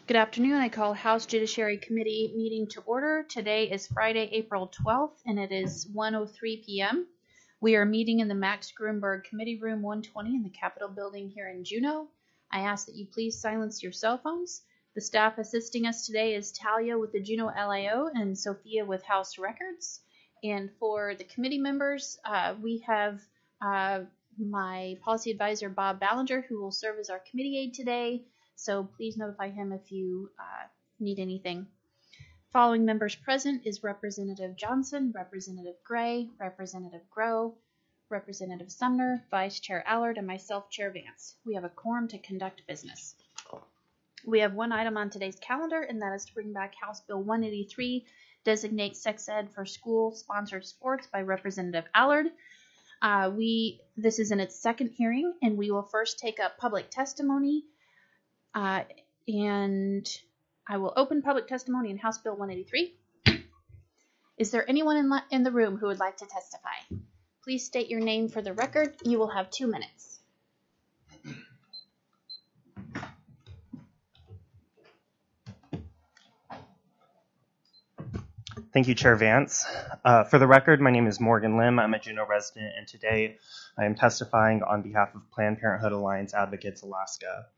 Good afternoon. I call House Judiciary Committee meeting to order. Today is Friday, April 12th, and it is 1:03 p.m. We are meeting in the Max Grunberg Committee Room 120 in the Capitol Building here in Juneau. I ask that you please silence your cell phones. The staff assisting us today is Talia with the Juneau LIO and Sophia with House Records. And for the committee members, we have my policy advisor, Bob Ballinger, who will serve as our committee aide today. So please notify him if you need anything. Following members present is Representative Johnson, Representative Gray, Representative Grow, Representative Sumner, Vice Chair Allard, and myself, Chair Vance. We have a quorum to conduct business. We have one item on today's calendar, and that is to bring back House Bill 183, designate sex ed for school-sponsored sports by Representative Allard. This is in its second hearing, and we will first take up public testimony. And I will open public testimony in House Bill 183. Is there anyone in the room who would like to testify? Please state your name for the record. You will have 2 minutes. Thank you, Chair Vance. For the record, my name is Morgan Lim. I'm a Juneau resident, and today I am testifying on behalf of Planned Parenthood Alliance Advocates Alaska.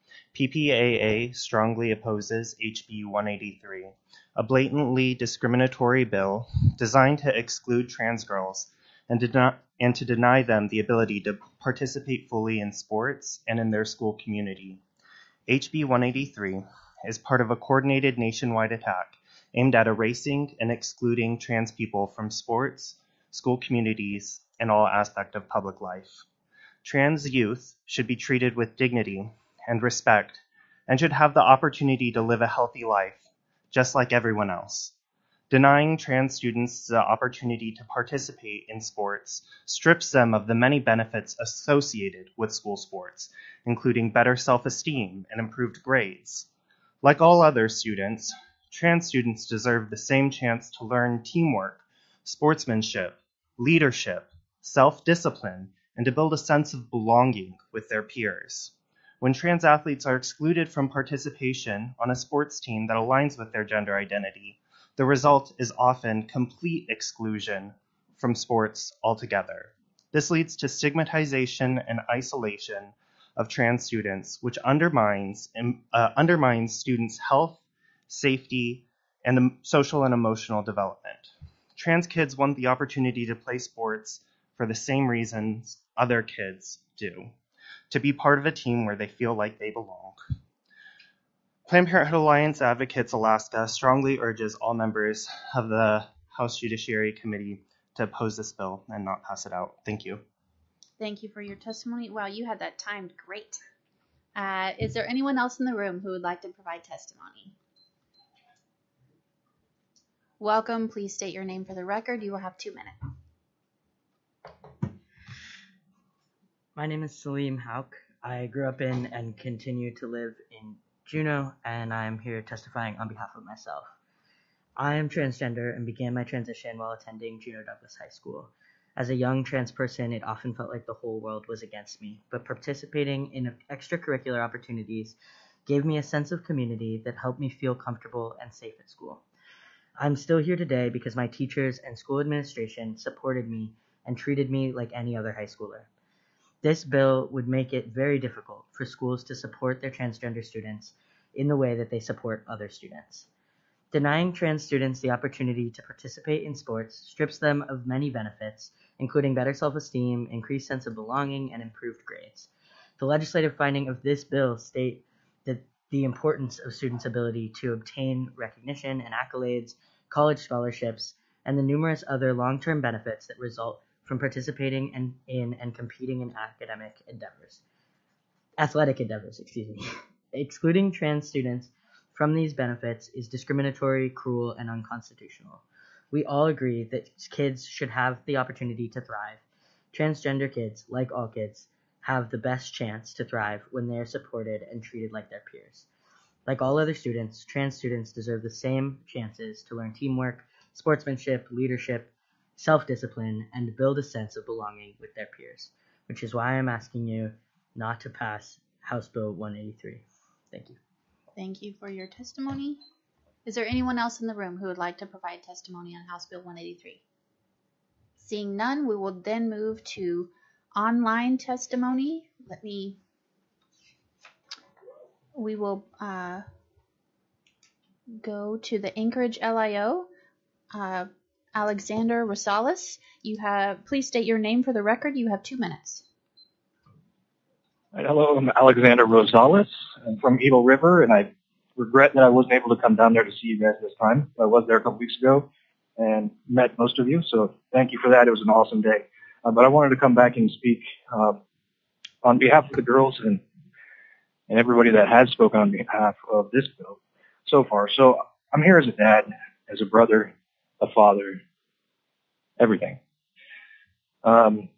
PPAA strongly opposes HB 183, a blatantly discriminatory bill designed to exclude trans girls and to deny them the ability to participate fully in sports and in their school community. HB 183 is part of a coordinated nationwide attack aimed at erasing and excluding trans people from sports, school communities, and all aspects of public life. Trans youth should be treated with dignity and respect and should have the opportunity to live a healthy life, just like everyone else. Denying trans students the opportunity to participate in sports strips them of the many benefits associated with school sports, including better self-esteem and improved grades. Like all other students, trans students deserve the same chance to learn teamwork, sportsmanship, leadership, self-discipline, and to build a sense of belonging with their peers. When trans athletes are excluded from participation on a sports team that aligns with their gender identity, the result is often complete exclusion from sports altogether. This leads to stigmatization and isolation of trans students, which undermines students' health, safety, and social and emotional development. Trans kids want the opportunity to play sports for the same reasons other kids do, to be part of a team where they feel like they belong. Planned Parenthood Alliance Advocates Alaska strongly urges all members of the House Judiciary Committee to oppose this bill and not pass it out. Thank you. Thank you for your testimony. Wow, you had that timed great. Is there anyone else in the room who would like to provide testimony? Welcome. Please state your name for the record. You will have 2 minutes. My name is Salim Hauk. I grew up in and continue to live in Juneau, and I'm here testifying on behalf of myself. I am transgender and began my transition while attending Juneau Douglas High School. As a young trans person, it often felt like the whole world was against me, but participating in extracurricular opportunities gave me a sense of community that helped me feel comfortable and safe at school. I'm still here today because my teachers and school administration supported me and treated me like any other high schooler. This bill would make it very difficult for schools to support their transgender students in the way that they support other students. Denying trans students the opportunity to participate in sports strips them of many benefits, including better self-esteem, increased sense of belonging, and improved grades. The legislative finding of this bill state that the importance of students' ability to obtain recognition and accolades, college scholarships, and the numerous other long-term benefits that result from participating in and competing in athletic endeavors. Excluding trans students from these benefits is discriminatory, cruel, and unconstitutional. We all agree that kids should have the opportunity to thrive. Transgender kids, like all kids, have the best chance to thrive when they are supported and treated like their peers. Like all other students, trans students deserve the same chances to learn teamwork, sportsmanship, leadership, self-discipline, and to build a sense of belonging with their peers, which is why I'm asking you not to pass House Bill 183. Thank you. Thank you for your testimony. Is there anyone else in the room who would like to provide testimony on House Bill 183? Seeing none, we will then move to online testimony. We will go to the Anchorage LIO. Alexander Rosales, please state your name for the record. You have 2 minutes. Hello, I'm Alexander Rosales. I'm from Eagle River, and I regret that I wasn't able to come down there to see you guys this time. I was there a couple weeks ago and met most of you, so thank you for that. It was an awesome day. But I wanted to come back and speak on behalf of the girls and everybody that has spoken on behalf of this bill so far. So I'm here as a dad, as a brother, a father, everything. And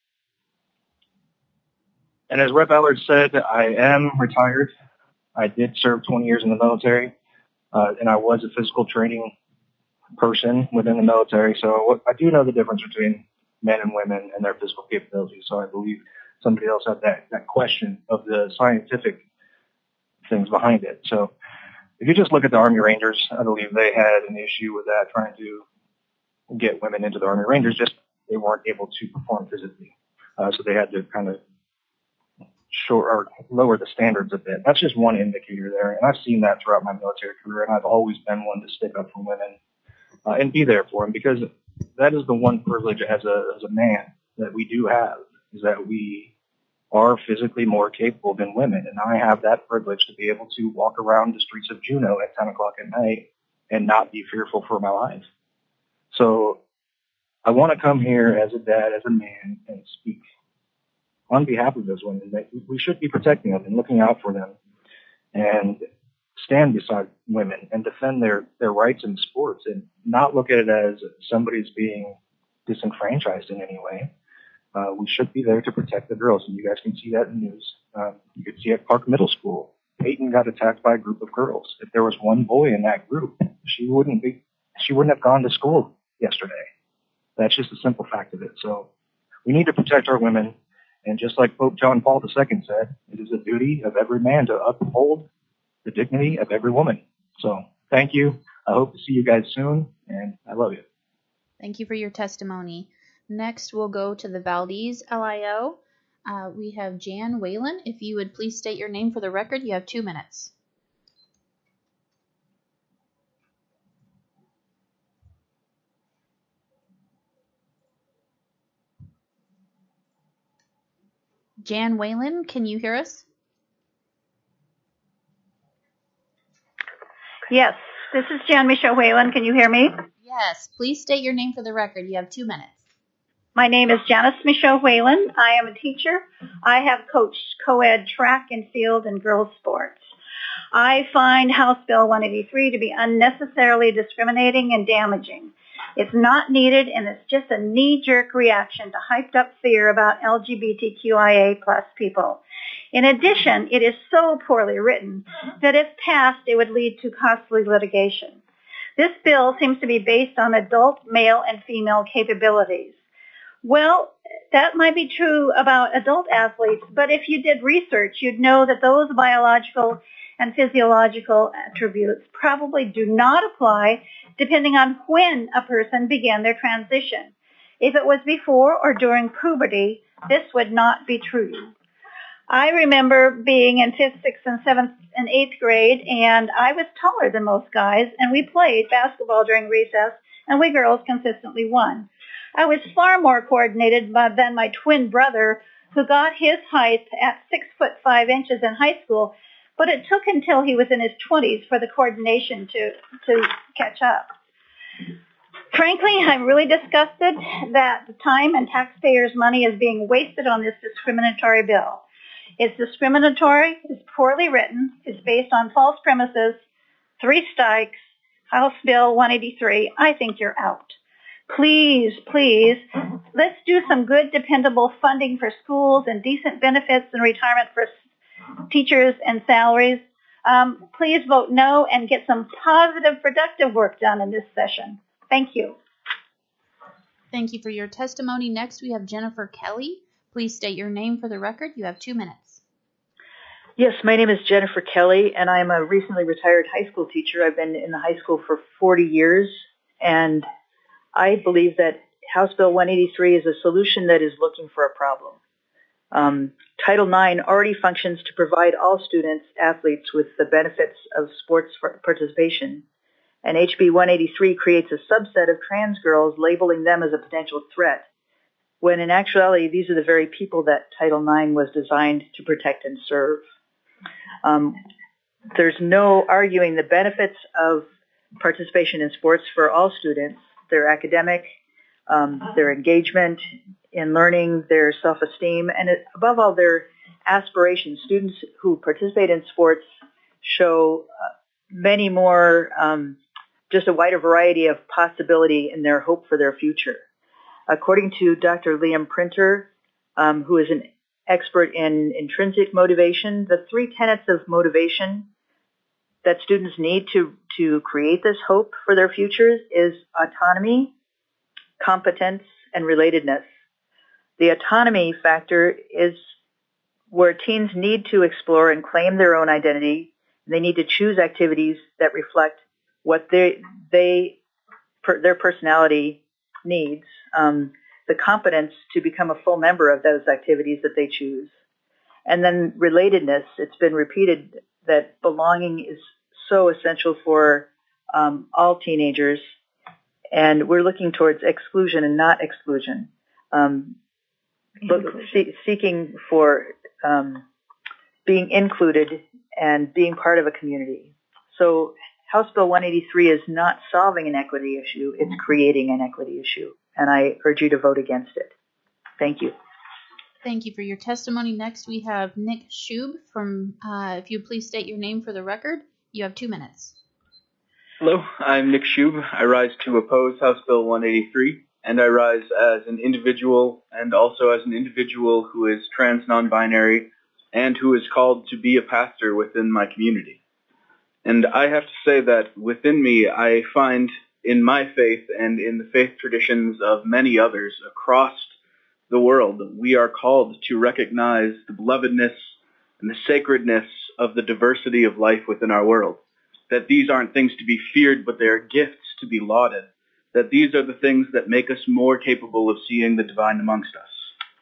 as Rep. Allard said, I am retired. I did serve 20 years in the military, and I was a physical training person within the military. So I do know the difference between men and women and their physical capabilities. So I believe somebody else had that question of the scientific things behind it. So if you just look at the Army Rangers, I believe they had an issue with that, trying to get women into the Army Rangers, just they weren't able to perform physically. So they had to kind of lower the standards a bit. That's just one indicator there. And I've seen that throughout my military career, and I've always been one to stick up for women and be there for them, because that is the one privilege as a man that we do have, is that we are physically more capable than women. And I have that privilege to be able to walk around the streets of Juneau at 10 o'clock at night and not be fearful for my life. So I want to come here as a dad, as a man, and speak on behalf of those women that we should be protecting them and looking out for them and stand beside women and defend their rights in sports and not look at it as somebody's being disenfranchised in any way. We should be there to protect the girls, and you guys can see that in the news. You could see at Park Middle School, Peyton got attacked by a group of girls. If there was one boy in that group, she wouldn't have gone to school yesterday. That's just a simple fact of it. So we need to protect our women, and just like Pope John Paul II said, it is the duty of every man to uphold the dignity of every woman. So thank you. I hope to see you guys soon, and I love you. Thank you for your testimony. Next, we'll go to the Valdez LIO. We have Jan Whalen. If you would please state your name for the record, you have 2 minutes. Jan Whalen, can you hear us? Yes, this is Jan Michelle Whalen. Can you hear me? Yes, please state your name for the record. You have 2 minutes. My name is Janice Michelle Whalen. I am a teacher. I have coached co-ed track and field and girls sports. I find House Bill 183 to be unnecessarily discriminating and damaging. It's not needed, and it's just a knee-jerk reaction to hyped up fear about LGBTQIA plus people. In addition, it is so poorly written that if passed, it would lead to costly litigation. This bill seems to be based on adult male and female capabilities. Well, that might be true about adult athletes, but if you did research, you'd know that those biological and physiological attributes probably do not apply depending on when a person began their transition. If it was before or during puberty, this would not be true. I remember being in 5th, 6th, and 7th and 8th grade, and I was taller than most guys, and we played basketball during recess, and we girls consistently won. I was far more coordinated than my twin brother, who got his height at 6'5" in high school, but it took until he was in his 20s for the coordination to catch up. Frankly, I'm really disgusted that the time and taxpayers' money is being wasted on this discriminatory bill. It's discriminatory, it's poorly written, it's based on false premises, 3 strikes, House Bill 183. I think you're out. Please, let's do some good, dependable funding for schools and decent benefits and retirement for teachers and salaries. Please vote no and get some positive, productive work done in this session. Thank you. Thank you for your testimony. Next, we have Jennifer Kelly. Please state your name for the record. You have 2 minutes. Yes, my name is Jennifer Kelly, and I'm a recently retired high school teacher. I've been in the high school for 40 years, and I believe that House Bill 183 is a solution that is looking for a problem. Title IX already functions to provide all students, athletes, with the benefits of sports participation, and HB 183 creates a subset of trans girls, labeling them as a potential threat, when in actuality, these are the very people that Title IX was designed to protect and serve. There's no arguing the benefits of participation in sports for all students, their academic, their engagement in learning, their self-esteem, and above all, their aspirations. Students who participate in sports show many more, just a wider variety of possibility in their hope for their future. According to Dr. Liam Printer, who is an expert in intrinsic motivation, the 3 tenets of motivation that students need to create this hope for their futures is autonomy, competence, and relatedness. The autonomy factor is where teens need to explore and claim their own identity. They need to choose activities that reflect what their personality needs. The competence to become a full member of those activities that they choose. And then relatedness, it's been repeated that belonging is so essential for all teenagers, and we're looking towards exclusion and not exclusion. Seeking for being included and being part of a community. So House Bill 183 is not solving an equity issue, it's creating an equity issue. And I urge you to vote against it. Thank you. Thank you for your testimony. Next, we have Nick Schub from, if you please state your name for the record. You have 2 minutes. Hello, I'm Nick Schub. I rise to oppose House Bill 183, and I rise as an individual and also as an individual who is trans non-binary and who is called to be a pastor within my community. And I have to say that within me, I find in my faith and in the faith traditions of many others across the world, we are called to recognize the belovedness and the sacredness of the diversity of life within our world. That these aren't things to be feared, but they are gifts to be lauded. That these are the things that make us more capable of seeing the divine amongst us.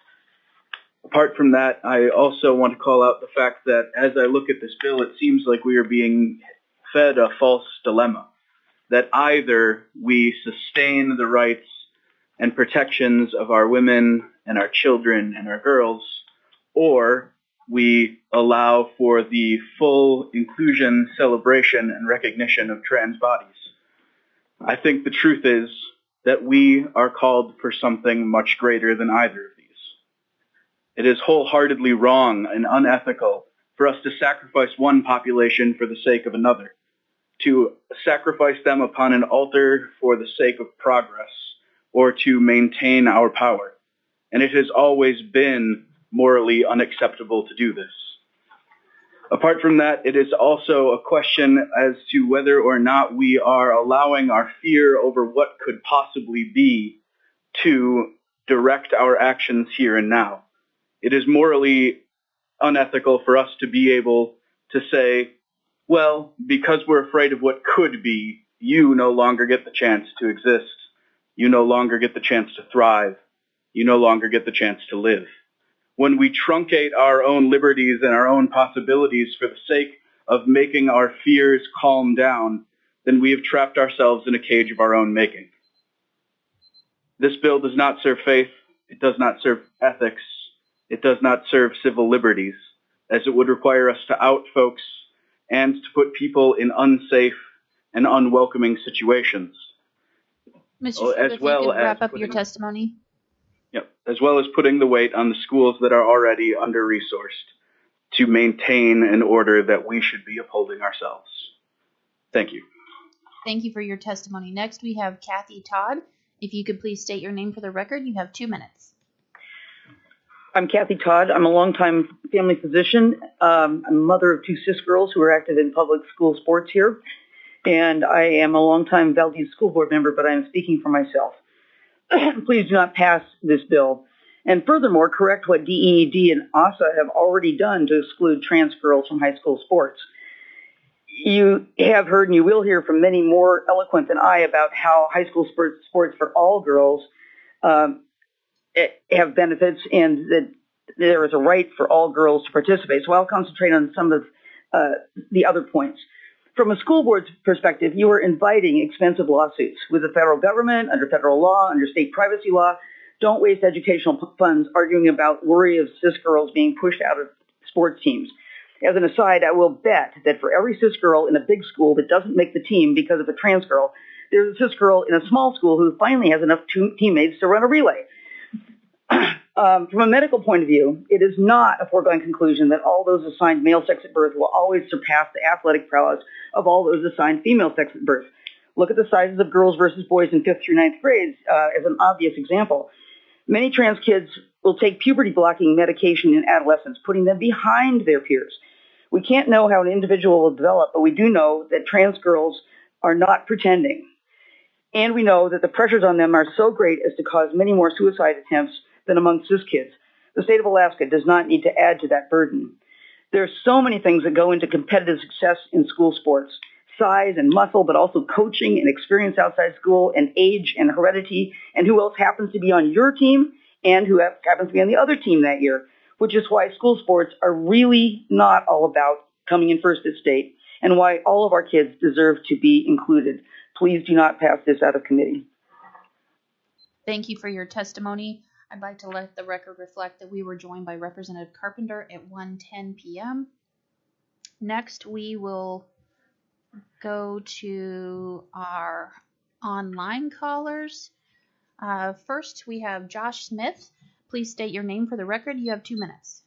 Apart from that, I also want to call out the fact that as I look at this bill, it seems like we are being fed a false dilemma. That either we sustain the rights and protections of our women and our children and our girls, or we allow for the full inclusion, celebration, and recognition of trans bodies. I think the truth is that we are called for something much greater than either of these. It is wholeheartedly wrong and unethical for us to sacrifice one population for the sake of another, to sacrifice them upon an altar for the sake of progress, or to maintain our power. And it has always been morally unacceptable to do this. Apart from that, it is also a question as to whether or not we are allowing our fear over what could possibly be to direct our actions here and now. It is morally unethical for us to be able to say, well, because we're afraid of what could be, you no longer get the chance to exist. You no longer get the chance to thrive. You no longer get the chance to live. When we truncate our own liberties and our own possibilities for the sake of making our fears calm down, then we have trapped ourselves in a cage of our own making. This bill does not serve faith. It does not serve ethics. It does not serve civil liberties, as it would require us to out folks and to put people in unsafe and unwelcoming situations. Mr. Schub, if you could wrap up your testimony. Yep, as well as putting the weight on the schools that are already under-resourced to maintain an order that we should be upholding ourselves. Thank you. Thank you for your testimony. Next, we have Kathy Todd. If you could please state your name for the record, you have 2 minutes. I'm Kathy Todd. I'm a longtime family physician. I'm a mother of 2 cis girls who are active in public school sports here. And I am a longtime Valdez School Board member, but I am speaking for myself. Please do not pass this bill. And furthermore, correct what DEED and ASA have already done to exclude trans girls from high school sports. You have heard and you will hear from many more eloquent than I about how high school sports for all girls have benefits and that there is a right for all girls to participate. So I'll concentrate on some of the other points. From a school board's perspective, you are inviting expensive lawsuits with the federal government, under federal law, under state privacy law. Don't waste educational funds arguing about worry of cis girls being pushed out of sports teams. As an aside, I will bet that for every cis girl in a big school that doesn't make the team because of a trans girl, there's a cis girl in a small school who finally has enough teammates to run a relay. From a medical point of view, it is not a foregone conclusion that all those assigned male sex at birth will always surpass the athletic prowess of all those assigned female sex at birth. Look at the sizes of girls versus boys in 5th through 9th grades as an obvious example. Many trans kids will take puberty-blocking medication in adolescence, putting them behind their peers. We can't know how an individual will develop, but we do know that trans girls are not pretending. And we know that the pressures on them are so great as to cause many more suicide attempts than among cis kids. The state of Alaska does not need to add to that burden. There are so many things that go into competitive success in school sports. Size and muscle, but also coaching and experience outside school and age and heredity and who else happens to be on your team and who happens to be on the other team that year, which is why school sports are really not all about coming in first at state and why all of our kids deserve to be included. Please do not pass this out of committee. Thank you for your testimony. I'd like to let the record reflect that we were joined by Representative Carpenter at 1:10 p.m. Next, we will go to our online callers. First, we have Josh Smith. Please state your name for the record. You have 2 minutes.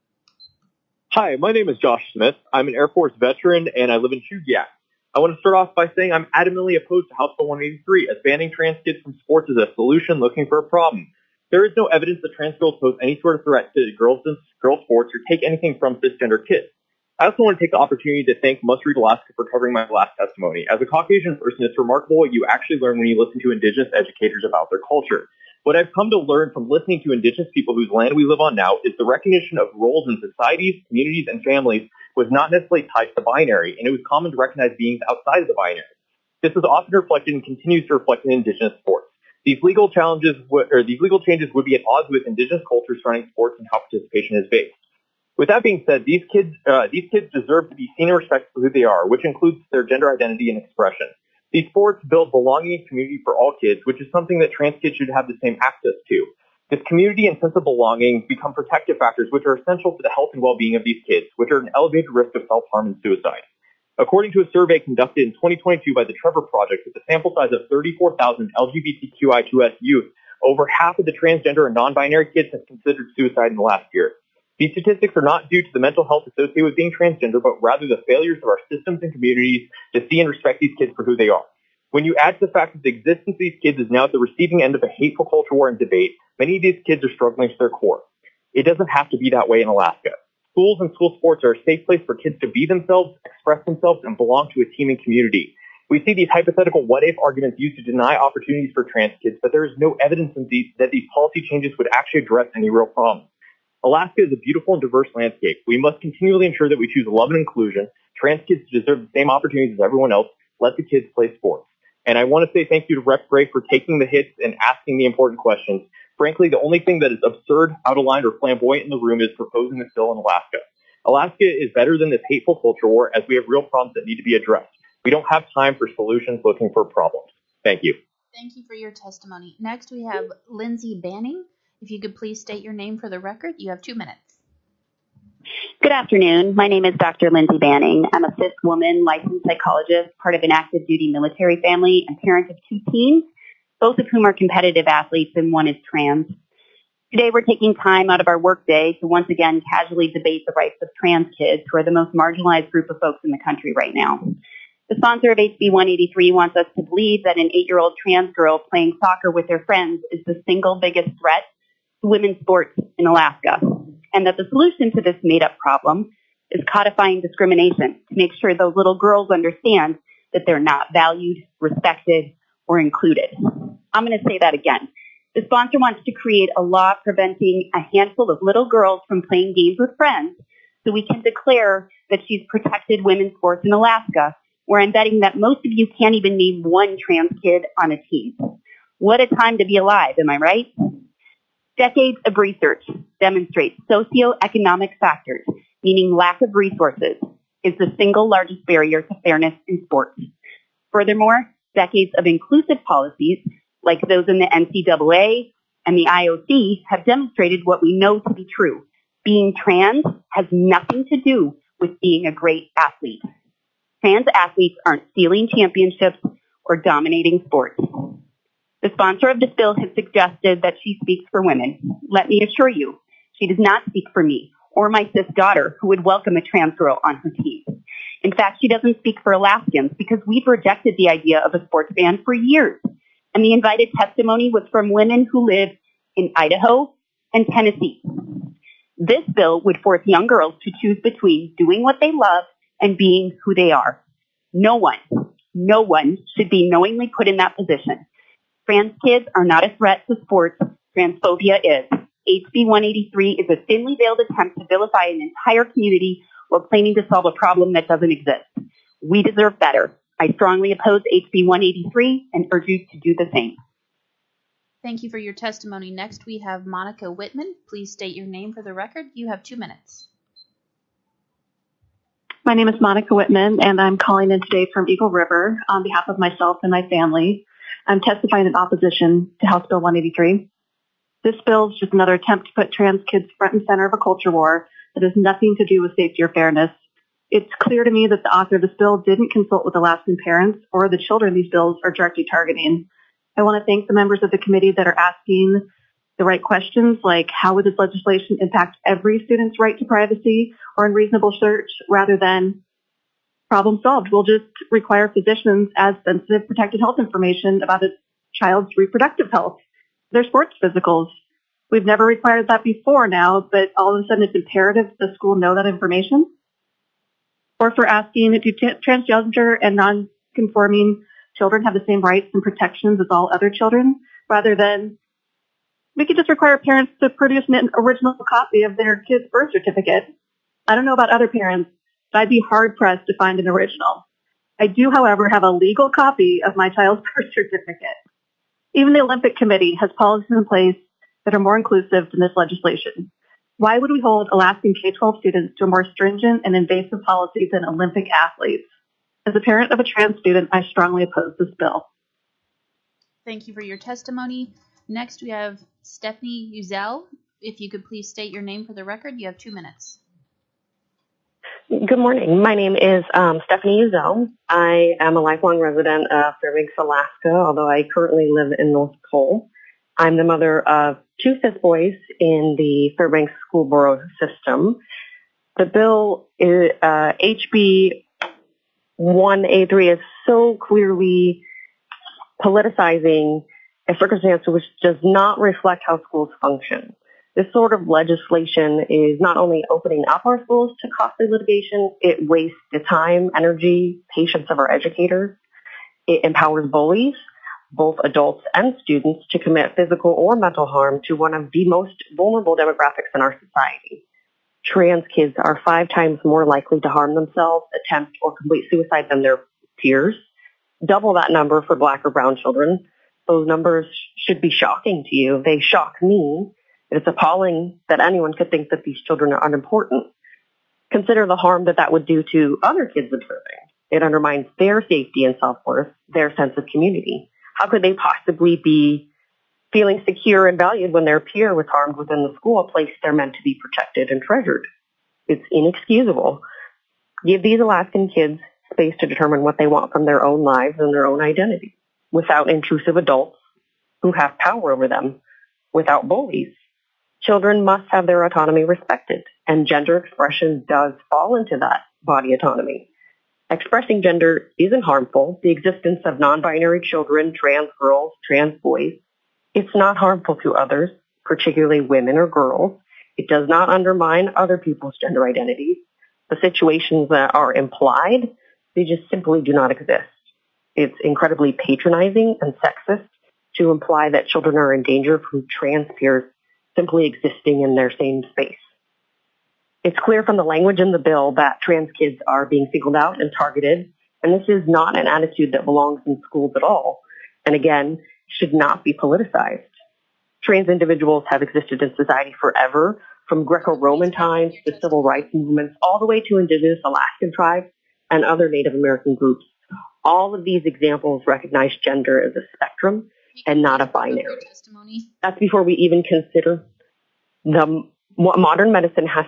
Hi, my name is Josh Smith. I'm an Air Force veteran, and I live in Chugiak. I want to start off by saying I'm adamantly opposed to House Bill 183, as banning trans kids from sports is a solution looking for a problem. There is no evidence that trans girls pose any sort of threat to girls in girl sports or take anything from cisgender kids. I also want to take the opportunity to thank Must Read Alaska for covering my last testimony. As a Caucasian person, it's remarkable what you actually learn when you listen to Indigenous educators about their culture. What I've come to learn from listening to Indigenous people whose land we live on now is the recognition of roles in societies, communities, and families was not necessarily tied to the binary, and it was common to recognize beings outside of the binary. This is often reflected and continues to reflect in Indigenous sports. These legal changes would be at odds with Indigenous culture surrounding sports and how participation is based. With that being said, these kids deserve to be seen and respected for who they are, which includes their gender identity and expression. These sports build belonging and community for all kids, which is something that trans kids should have the same access to. This community and sense of belonging become protective factors which are essential to the health and well-being of these kids, which are at an elevated risk of self-harm and suicide. According to a survey conducted in 2022 by the Trevor Project with a sample size of 34,000 LGBTQI2S youth, over half of the transgender and non-binary kids have considered suicide in the last year. These statistics are not due to the mental health associated with being transgender, but rather the failures of our systems and communities to see and respect these kids for who they are. When you add to the fact that the existence of these kids is now at the receiving end of a hateful culture war and debate, many of these kids are struggling to their core. It doesn't have to be that way in Alaska. Schools and school sports are a safe place for kids to be themselves, express themselves, and belong to a team and community. We see these hypothetical what-if arguments used to deny opportunities for trans kids, but there is no evidence that these policy changes would actually address any real problems. Alaska is a beautiful and diverse landscape. We must continually ensure that we choose love and inclusion. Trans kids deserve the same opportunities as everyone else. Let the kids play sports. And I want to say thank you to Rep. Gray for taking the hits and asking the important questions. Frankly, the only thing that is absurd, out of line, or flamboyant in the room is proposing this bill in Alaska. Alaska is better than this hateful culture war, as we have real problems that need to be addressed. We don't have time for solutions looking for problems. Thank you. Thank you for your testimony. Next, we have Lindsay Banning. If you could please state your name for the record, you have 2 minutes. Good afternoon. My name is Dr. Lindsay Banning. I'm a cis woman, licensed psychologist, part of an active duty military family, and parent of 2 teens, both of whom are competitive athletes and one is trans. Today we're taking time out of our workday to once again casually debate the rights of trans kids, who are the most marginalized group of folks in the country right now. The sponsor of HB 183 wants us to believe that an 8-year-old trans girl playing soccer with their friends is the single biggest threat to women's sports in Alaska, and that the solution to this made-up problem is codifying discrimination to make sure those little girls understand that they're not valued, respected, or included. I'm going to say that again. The sponsor wants to create a law preventing a handful of little girls from playing games with friends so we can declare that she's protected women's sports in Alaska, where I'm betting that most of you can't even name one trans kid on a team. What a time to be alive, am I right? Decades of research demonstrate socioeconomic factors, meaning lack of resources, is the single largest barrier to fairness in sports. Furthermore, decades of inclusive policies, like those in the NCAA and the IOC, have demonstrated what we know to be true. Being trans has nothing to do with being a great athlete. Trans athletes aren't stealing championships or dominating sports. The sponsor of this bill has suggested that she speaks for women. Let me assure you, she does not speak for me or my cis daughter, who would welcome a trans girl on her team. In fact, she doesn't speak for Alaskans because we've rejected the idea of a sports ban for years. And the invited testimony was from women who live in Idaho and Tennessee. This bill would force young girls to choose between doing what they love and being who they are. No one should be knowingly put in that position. Trans kids are not a threat to sports. Transphobia is. HB 183 is a thinly veiled attempt to vilify an entire community while claiming to solve a problem that doesn't exist. We deserve better. I strongly oppose HB 183 and urge you to do the same. Thank you for your testimony. Next, we have Monica Whitman. Please state your name for the record. You have 2 minutes. My name is Monica Whitman, and I'm calling in today from Eagle River on behalf of myself and my family. I'm testifying in opposition to House Bill 183. This bill is just another attempt to put trans kids front and center of a culture war that has nothing to do with safety or fairness. It's clear to me that the author of this bill didn't consult with Alaskan parents or the children these bills are directly targeting. I want to thank the members of the committee that are asking the right questions, like how would this legislation impact every student's right to privacy or unreasonable search, rather than problem solved. We'll just require physicians as sensitive protected health information about a child's reproductive health, their sports physicals. We've never required that before now, but all of a sudden it's imperative the school know that information. Or for asking, do transgender and non-conforming children have the same rights and protections as all other children, rather than we could just require parents to produce an original copy of their kid's birth certificate. I don't know about other parents, but I'd be hard-pressed to find an original. I do, however, have a legal copy of my child's birth certificate. Even the Olympic Committee has policies in place that are more inclusive than this legislation. Why would we hold Alaskan K-12 students to a more stringent and invasive policy than Olympic athletes? As a parent of a trans student, I strongly oppose this bill. Thank you for your testimony. Next, we have Stephanie Uzel. If you could please state your name for the record, you have 2 minutes. Good morning. My name is Stephanie Uzel. I am a lifelong resident of Fairbanks, Alaska, although I currently live in North Pole. I'm the mother of 2 fifth boys in the Fairbanks School Borough system. The bill, HB 183, is so clearly politicizing a circumstance which does not reflect how schools function. This sort of legislation is not only opening up our schools to costly litigation, it wastes the time, energy, patience of our educators. It empowers bullies, both adults and students, to commit physical or mental harm to one of the most vulnerable demographics in our society. Trans kids are 5 times more likely to harm themselves, attempt, or complete suicide than their peers. Double that number for Black or brown children. Those numbers should be shocking to you. They shock me. It's appalling that anyone could think that these children are unimportant. Consider the harm that would do to other kids observing. It undermines their safety and self-worth, their sense of community. How could they possibly be feeling secure and valued when their peer was harmed within the school, a place they're meant to be protected and treasured? It's inexcusable. Give these Alaskan kids space to determine what they want from their own lives and their own identity, without intrusive adults who have power over them, without bullies. Children must have their autonomy respected, and gender expression does fall into that body autonomy. Expressing gender isn't harmful. The existence of non-binary children, trans girls, trans boys, it's not harmful to others, particularly women or girls. It does not undermine other people's gender identities. The situations that are implied, they just simply do not exist. It's incredibly patronizing and sexist to imply that children are in danger from trans peers simply existing in their same space. It's clear from the language in the bill that trans kids are being singled out and targeted, and this is not an attitude that belongs in schools at all, and again, should not be politicized. Trans individuals have existed in society forever, from Greco-Roman times to civil rights movements, all the way to indigenous Alaskan tribes and other Native American groups. All of these examples recognize gender as a spectrum and not a binary. That's before we even consider what modern medicine has.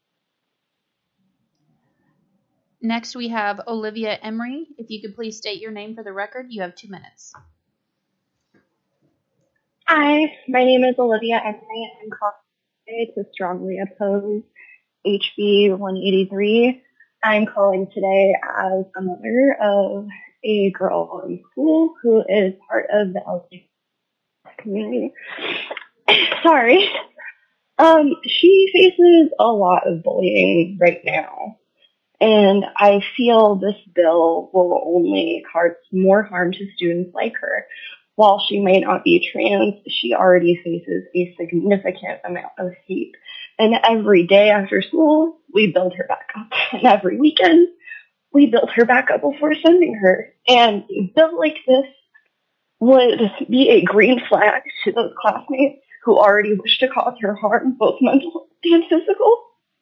Next, we have Olivia Emery. If you could please state your name for the record, you have 2 minutes. Hi, my name is Olivia Emery. I'm calling today to strongly oppose HB 183. I'm calling today as a mother of a girl in school who is part of the LGBT community. Sorry. She faces a lot of bullying right now. And I feel this bill will only cause more harm to students like her. While she may not be trans, she already faces a significant amount of hate. And every day after school, we build her back up. And every weekend, we build her back up before sending her. And a bill like this would be a green flag to those classmates who already wish to cause her harm, both mental and physical.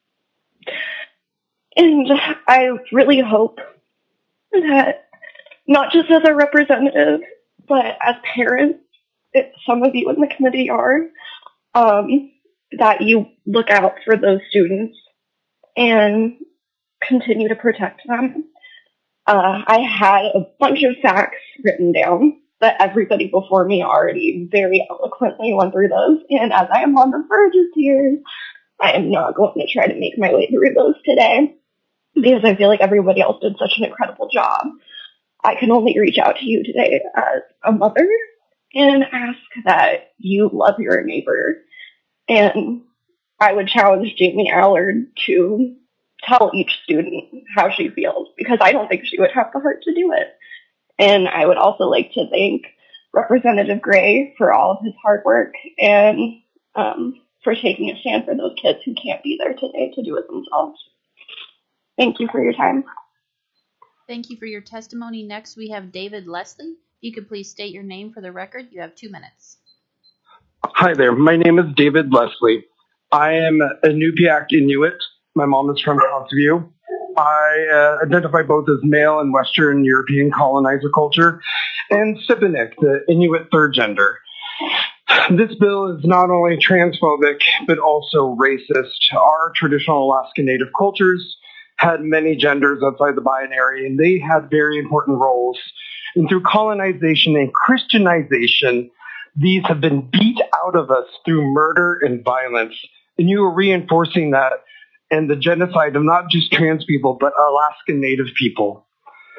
And I really hope that, not just as a representative, but as parents, some of you in the committee are, that you look out for those students and continue to protect them. I had a bunch of facts written down, but everybody before me already very eloquently went through those, and as I am on the verge of tears, I am not going to try to make my way through those today, because I feel like everybody else did such an incredible job. I can only reach out to you today as a mother and ask that you love your neighbor. And I would challenge Jamie Allard to tell each student how she feels, because I don't think she would have the heart to do it. And I would also like to thank Representative Gray for all of his hard work and for taking a stand for those kids who can't be there today to do it themselves. Thank you for your time. Thank you for your testimony. Next, we have David Leslie. If you could please state your name for the record, you have 2 minutes. Hi there. My name is David Leslie. I am a Inupiaq Inuit. My mom is from Kotzebue. I identify both as male in Western European colonizer culture and Sipanic, the Inuit third gender. This bill is not only transphobic, but also racist. Our traditional Alaska Native cultures had many genders outside the binary, and they had very important roles. And through colonization and Christianization, these have been beat out of us through murder and violence. And you are reinforcing that and the genocide of not just trans people, but Alaskan Native people.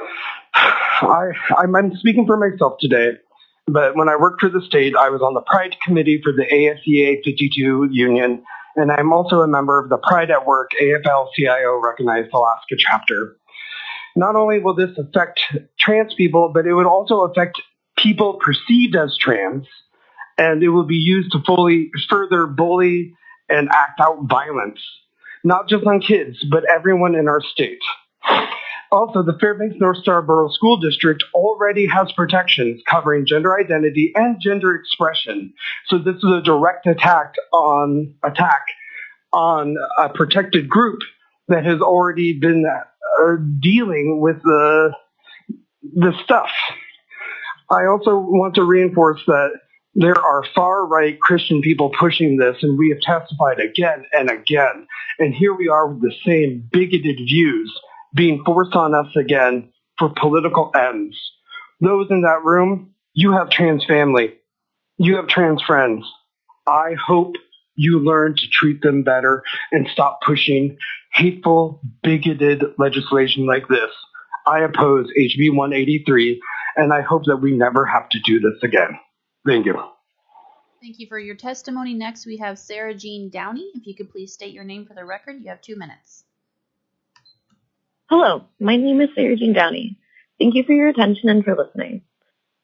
I'm speaking for myself today, but when I worked for the state, I was on the Pride Committee for the ASEA 52 Union, and I'm also a member of the Pride at Work AFL-CIO Recognized Alaska chapter. Not only will this affect trans people, but it would also affect people perceived as trans, and it will be used to further bully and act out violence, not just on kids, but everyone in our state. Also, the Fairbanks North Star Borough School District already has protections covering gender identity and gender expression. So this is a direct attack on a protected group that has already been dealing with the stuff. I also want to reinforce that there are far-right Christian people pushing this, and we have testified again and again. And here we are with the same bigoted views being forced on us again for political ends. Those in that room, you have trans family. You have trans friends. I hope you learn to treat them better and stop pushing hateful, bigoted legislation like this. I oppose HB 183, and I hope that we never have to do this again. Thank you. Thank you for your testimony. Next, we have Sarah Jean Downey. If you could please state your name for the record, you have 2 minutes. Hello, my name is Sarah Jean Downey. Thank you for your attention and for listening.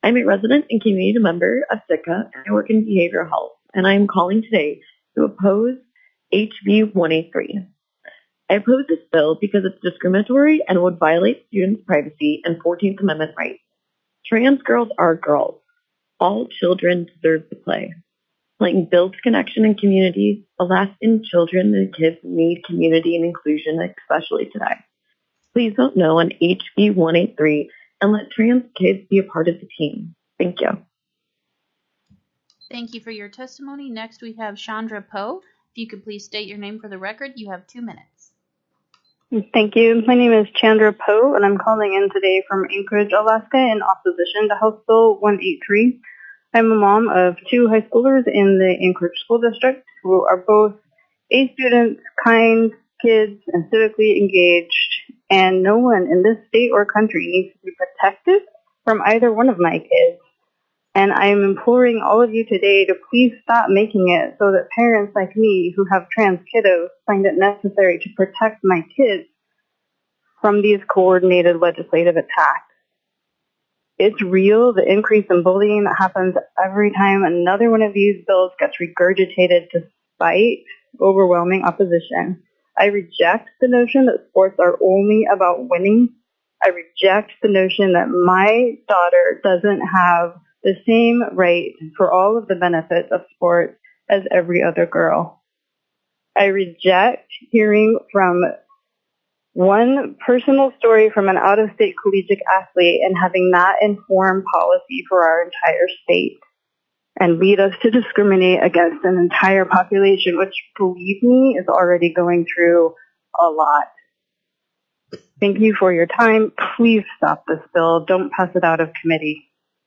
I'm a resident and community member of Sitka, and I work in behavioral health, and I am calling today to oppose HB 183. I oppose this bill because it's discriminatory and would violate students' privacy and 14th Amendment rights. Trans girls are girls. All children deserve to play. Playing builds connection and community. Alas, in children and kids need community and inclusion, especially today. Please vote no on HB 183 and let trans kids be a part of the team. Thank you. Thank you for your testimony. Next, we have Chandra Poe. If you could please state your name for the record, you have 2 minutes. Thank you. My name is Chandra Poe, and I'm calling in today from Anchorage, Alaska, in opposition to House Bill 183. I'm a mom of 2 high schoolers in the Anchorage School District who are both A students, kind kids, and civically engaged, and no one in this state or country needs to be protected from either one of my kids. And I'm imploring all of you today to please stop making it so that parents like me who have trans kiddos find it necessary to protect my kids from these coordinated legislative attacks. It's real, the increase in bullying that happens every time another one of these bills gets regurgitated despite overwhelming opposition. I reject the notion that sports are only about winning. I reject the notion that my daughter doesn't have the same right for all of the benefits of sports as every other girl. I reject hearing from one personal story from an out-of-state collegiate athlete and having that inform policy for our entire state and lead us to discriminate against an entire population, which, believe me, is already going through a lot. Thank you for your time. Please stop this bill. Don't pass it out of committee.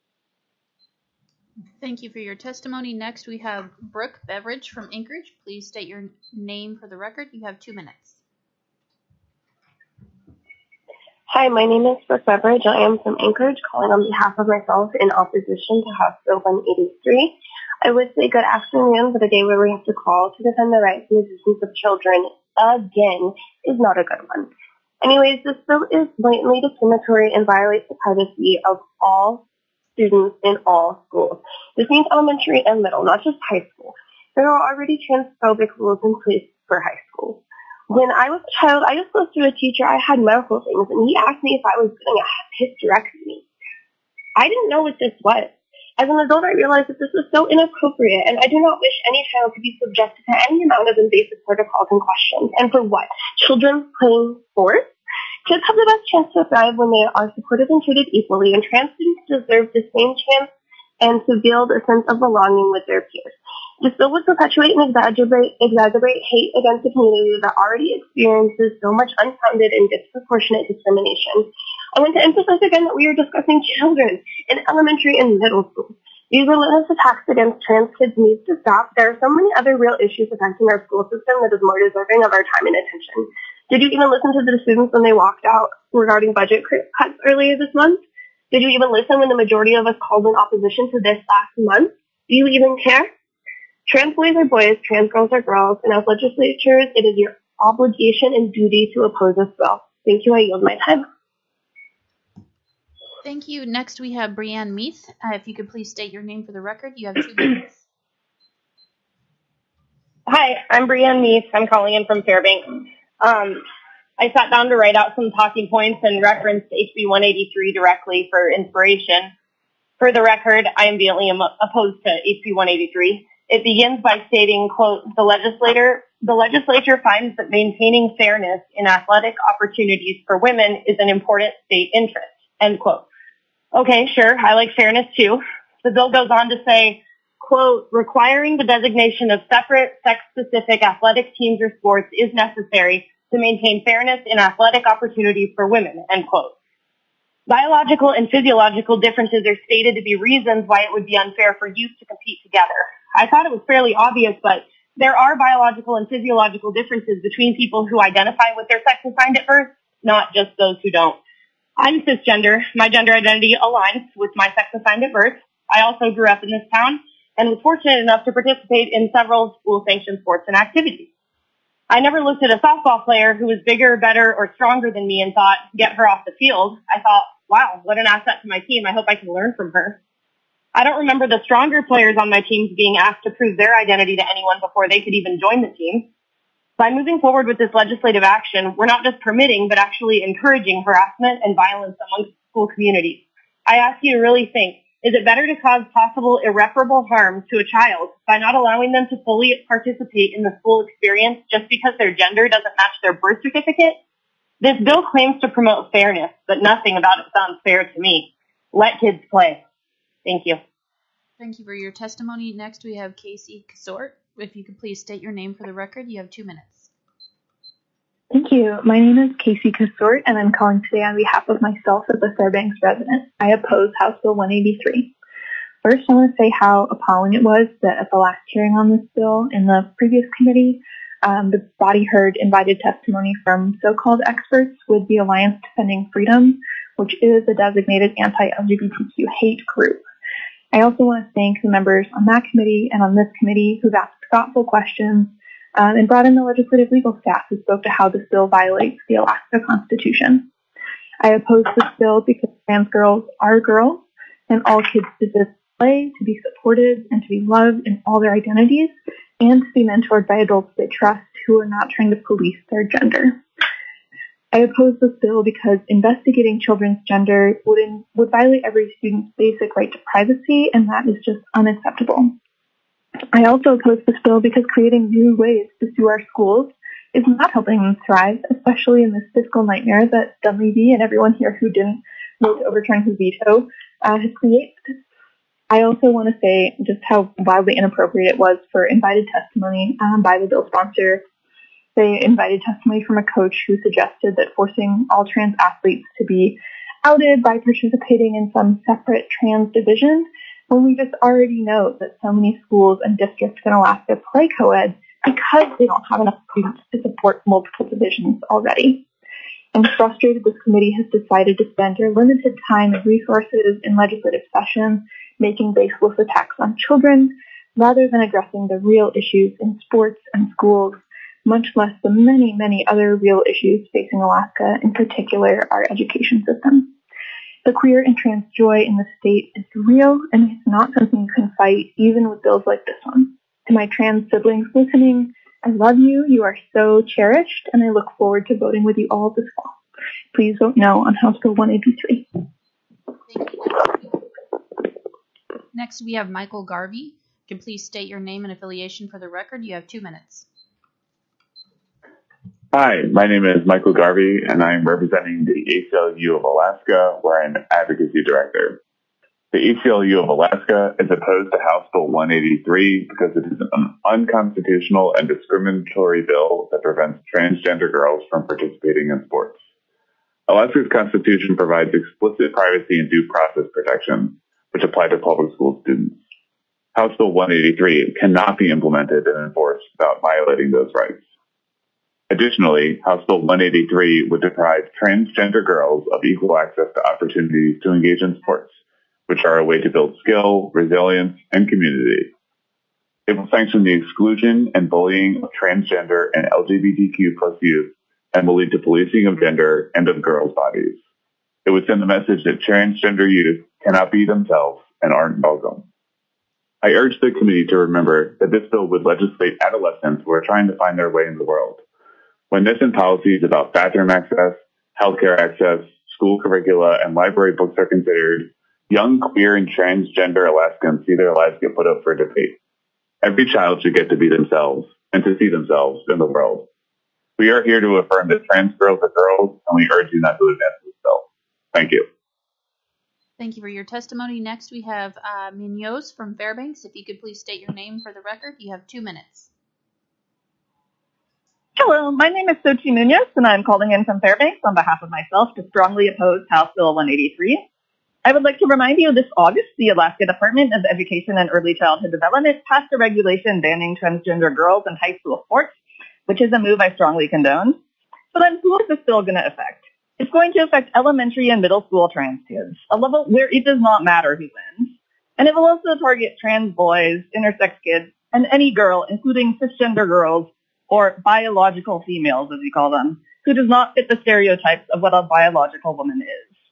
Thank you for your testimony. Next, we have Brooke Beveridge from Anchorage. Please state your name for the record. You have 2 minutes. Hi, my name is Brooke Beveridge. I am from Anchorage, calling on behalf of myself in opposition to House Bill 183. I would say good afternoon, but a day where we have to call to defend the rights and existence of children again is not a good one. Anyways, this bill is blatantly discriminatory and violates the privacy of all students in all schools. This means elementary and middle, not just high school. There are already transphobic rules in place for high schools. When I was a child, I just spoke to a teacher. I had medical things, and he asked me if I was getting a hysterectomy. I didn't know what this was. As an adult, I realized that this was so inappropriate, and I do not wish any child to be subjected to any amount of invasive protocols and questions. And for what? Children playing sports? Kids have the best chance to thrive when they are supported and treated equally, and trans students deserve the same chance and to build a sense of belonging with their peers. This bill would perpetuate and exaggerate hate against a community that already experiences so much unfounded and disproportionate discrimination. I want to emphasize again that we are discussing children in elementary and middle school. These relentless attacks against trans kids need to stop. There are so many other real issues affecting our school system that is more deserving of our time and attention. Did you even listen to the students when they walked out regarding budget cuts earlier this month? Did you even listen when the majority of us called in opposition to this last month? Do you even care? Trans boys are boys, trans girls are girls, and as legislatures, it is your obligation and duty to oppose this bill. Thank you. I yield my time. Thank you. Next, we have Brianne Meath. If you could please state your name for the record, you have 2 minutes. Hi, I'm Brianne Meath. I'm calling in from Fairbanks. I sat down to write out some talking points and referenced HB 183 directly for inspiration. For the record, I am vehemently opposed to HB 183. It begins by stating, quote, the legislature finds that maintaining fairness in athletic opportunities for women is an important state interest, end quote. Okay, sure, I like fairness too. The bill goes on to say, quote, requiring the designation of separate sex-specific athletic teams or sports is necessary to maintain fairness in athletic opportunities for women, end quote. Biological and physiological differences are stated to be reasons why it would be unfair for youth to compete together. I thought it was fairly obvious, but there are biological and physiological differences between people who identify with their sex assigned at birth, not just those who don't. I'm cisgender. My gender identity aligns with my sex assigned at birth. I also grew up in this town and was fortunate enough to participate in several school-sanctioned sports and activities. I never looked at a softball player who was bigger, better, or stronger than me and thought, get her off the field. I thought, wow, what an asset to my team. I hope I can learn from her. I don't remember the stronger players on my teams being asked to prove their identity to anyone before they could even join the team. By moving forward with this legislative action, we're not just permitting, but actually encouraging harassment and violence amongst school communities. I ask you to really think, is it better to cause possible irreparable harm to a child by not allowing them to fully participate in the school experience just because their gender doesn't match their birth certificate? This bill claims to promote fairness, but nothing about it sounds fair to me. Let kids play. Thank you. Thank you for your testimony. Next, we have Casey Casort. If you could please state your name for the record, you have 2 minutes. Thank you. My name is Casey Casort, and I'm calling today on behalf of myself as a Fairbanks resident. I oppose House Bill 183. First, I want to say how appalling it was that at the last hearing on this bill in the previous committee, the body heard invited testimony from so-called experts with the Alliance Defending Freedom, which is a designated anti-LGBTQ hate group. I also want to thank the members on that committee and on this committee who've asked thoughtful questions and brought in the legislative legal staff who spoke to how this bill violates the Alaska Constitution. I oppose this bill because trans girls are girls and all kids deserve to play, to be supported, and to be loved in all their identities, and to be mentored by adults they trust who are not trying to police their gender. I oppose this bill because investigating children's gender would violate every student's basic right to privacy, and that is just unacceptable. I also oppose this bill because creating new ways to sue our schools is not helping them thrive, especially in this fiscal nightmare that Dunleavy and everyone here who didn't vote to overturn his veto has created. I also want to say just how wildly inappropriate it was for invited testimony by the bill sponsor. They invited testimony from a coach who suggested that forcing all trans athletes to be outed by participating in some separate trans division, when we just already know that so many schools and districts in Alaska play co-ed because they don't have enough students to support multiple divisions already. I'm frustrated this committee has decided to spend their limited time and resources in legislative session making baseless attacks on children rather than addressing the real issues in sports and schools, much less the many, many other real issues facing Alaska, in particular our education system. The queer and trans joy in the state is real, and it's not something you can fight, even with bills like this one. To my trans siblings listening, I love you. You are so cherished, and I look forward to voting with you all this fall. Please vote no on House Bill 183. Thank you. Next, we have Michael Garvey. You can please state your name and affiliation for the record. You have 2 minutes. Hi, my name is Michael Garvey, and I'm representing the ACLU of Alaska, where I'm Advocacy Director. The ACLU of Alaska is opposed to House Bill 183 because it is an unconstitutional and discriminatory bill that prevents transgender girls from participating in sports. Alaska's Constitution provides explicit privacy and due process protections, which apply to public school students. House Bill 183 cannot be implemented and enforced without violating those rights. Additionally, House Bill 183 would deprive transgender girls of equal access to opportunities to engage in sports, which are a way to build skill, resilience, and community. It will sanction the exclusion and bullying of transgender and LGBTQ plus youth and will lead to policing of gender and of girls' bodies. It would send the message that transgender youth cannot be themselves and aren't welcome. I urge the committee to remember that this bill would legislate adolescents who are trying to find their way in the world. When this and policies about bathroom access, healthcare access, school curricula, and library books are considered, young queer and transgender Alaskans see their lives get put up for debate. Every child should get to be themselves and to see themselves in the world. We are here to affirm that trans girls are girls, and we urge you not to advance this bill. Thank you. Thank you for your testimony. Next, we have Munoz from Fairbanks. If you could please state your name for the record. You have 2 minutes. Hello, my name is Sochi Munoz, and I'm calling in from Fairbanks on behalf of myself to strongly oppose House Bill 183. I would like to remind you this August, the Alaska Department of Education and Early Childhood Development passed a regulation banning transgender girls in high school sports, which is a move I strongly condone. So then who is this bill going to affect? It's going to affect elementary and middle school trans kids, a level where it does not matter who wins. And it will also target trans boys, intersex kids, and any girl, including cisgender girls, or biological females, as we call them, who does not fit the stereotypes of what a biological woman is.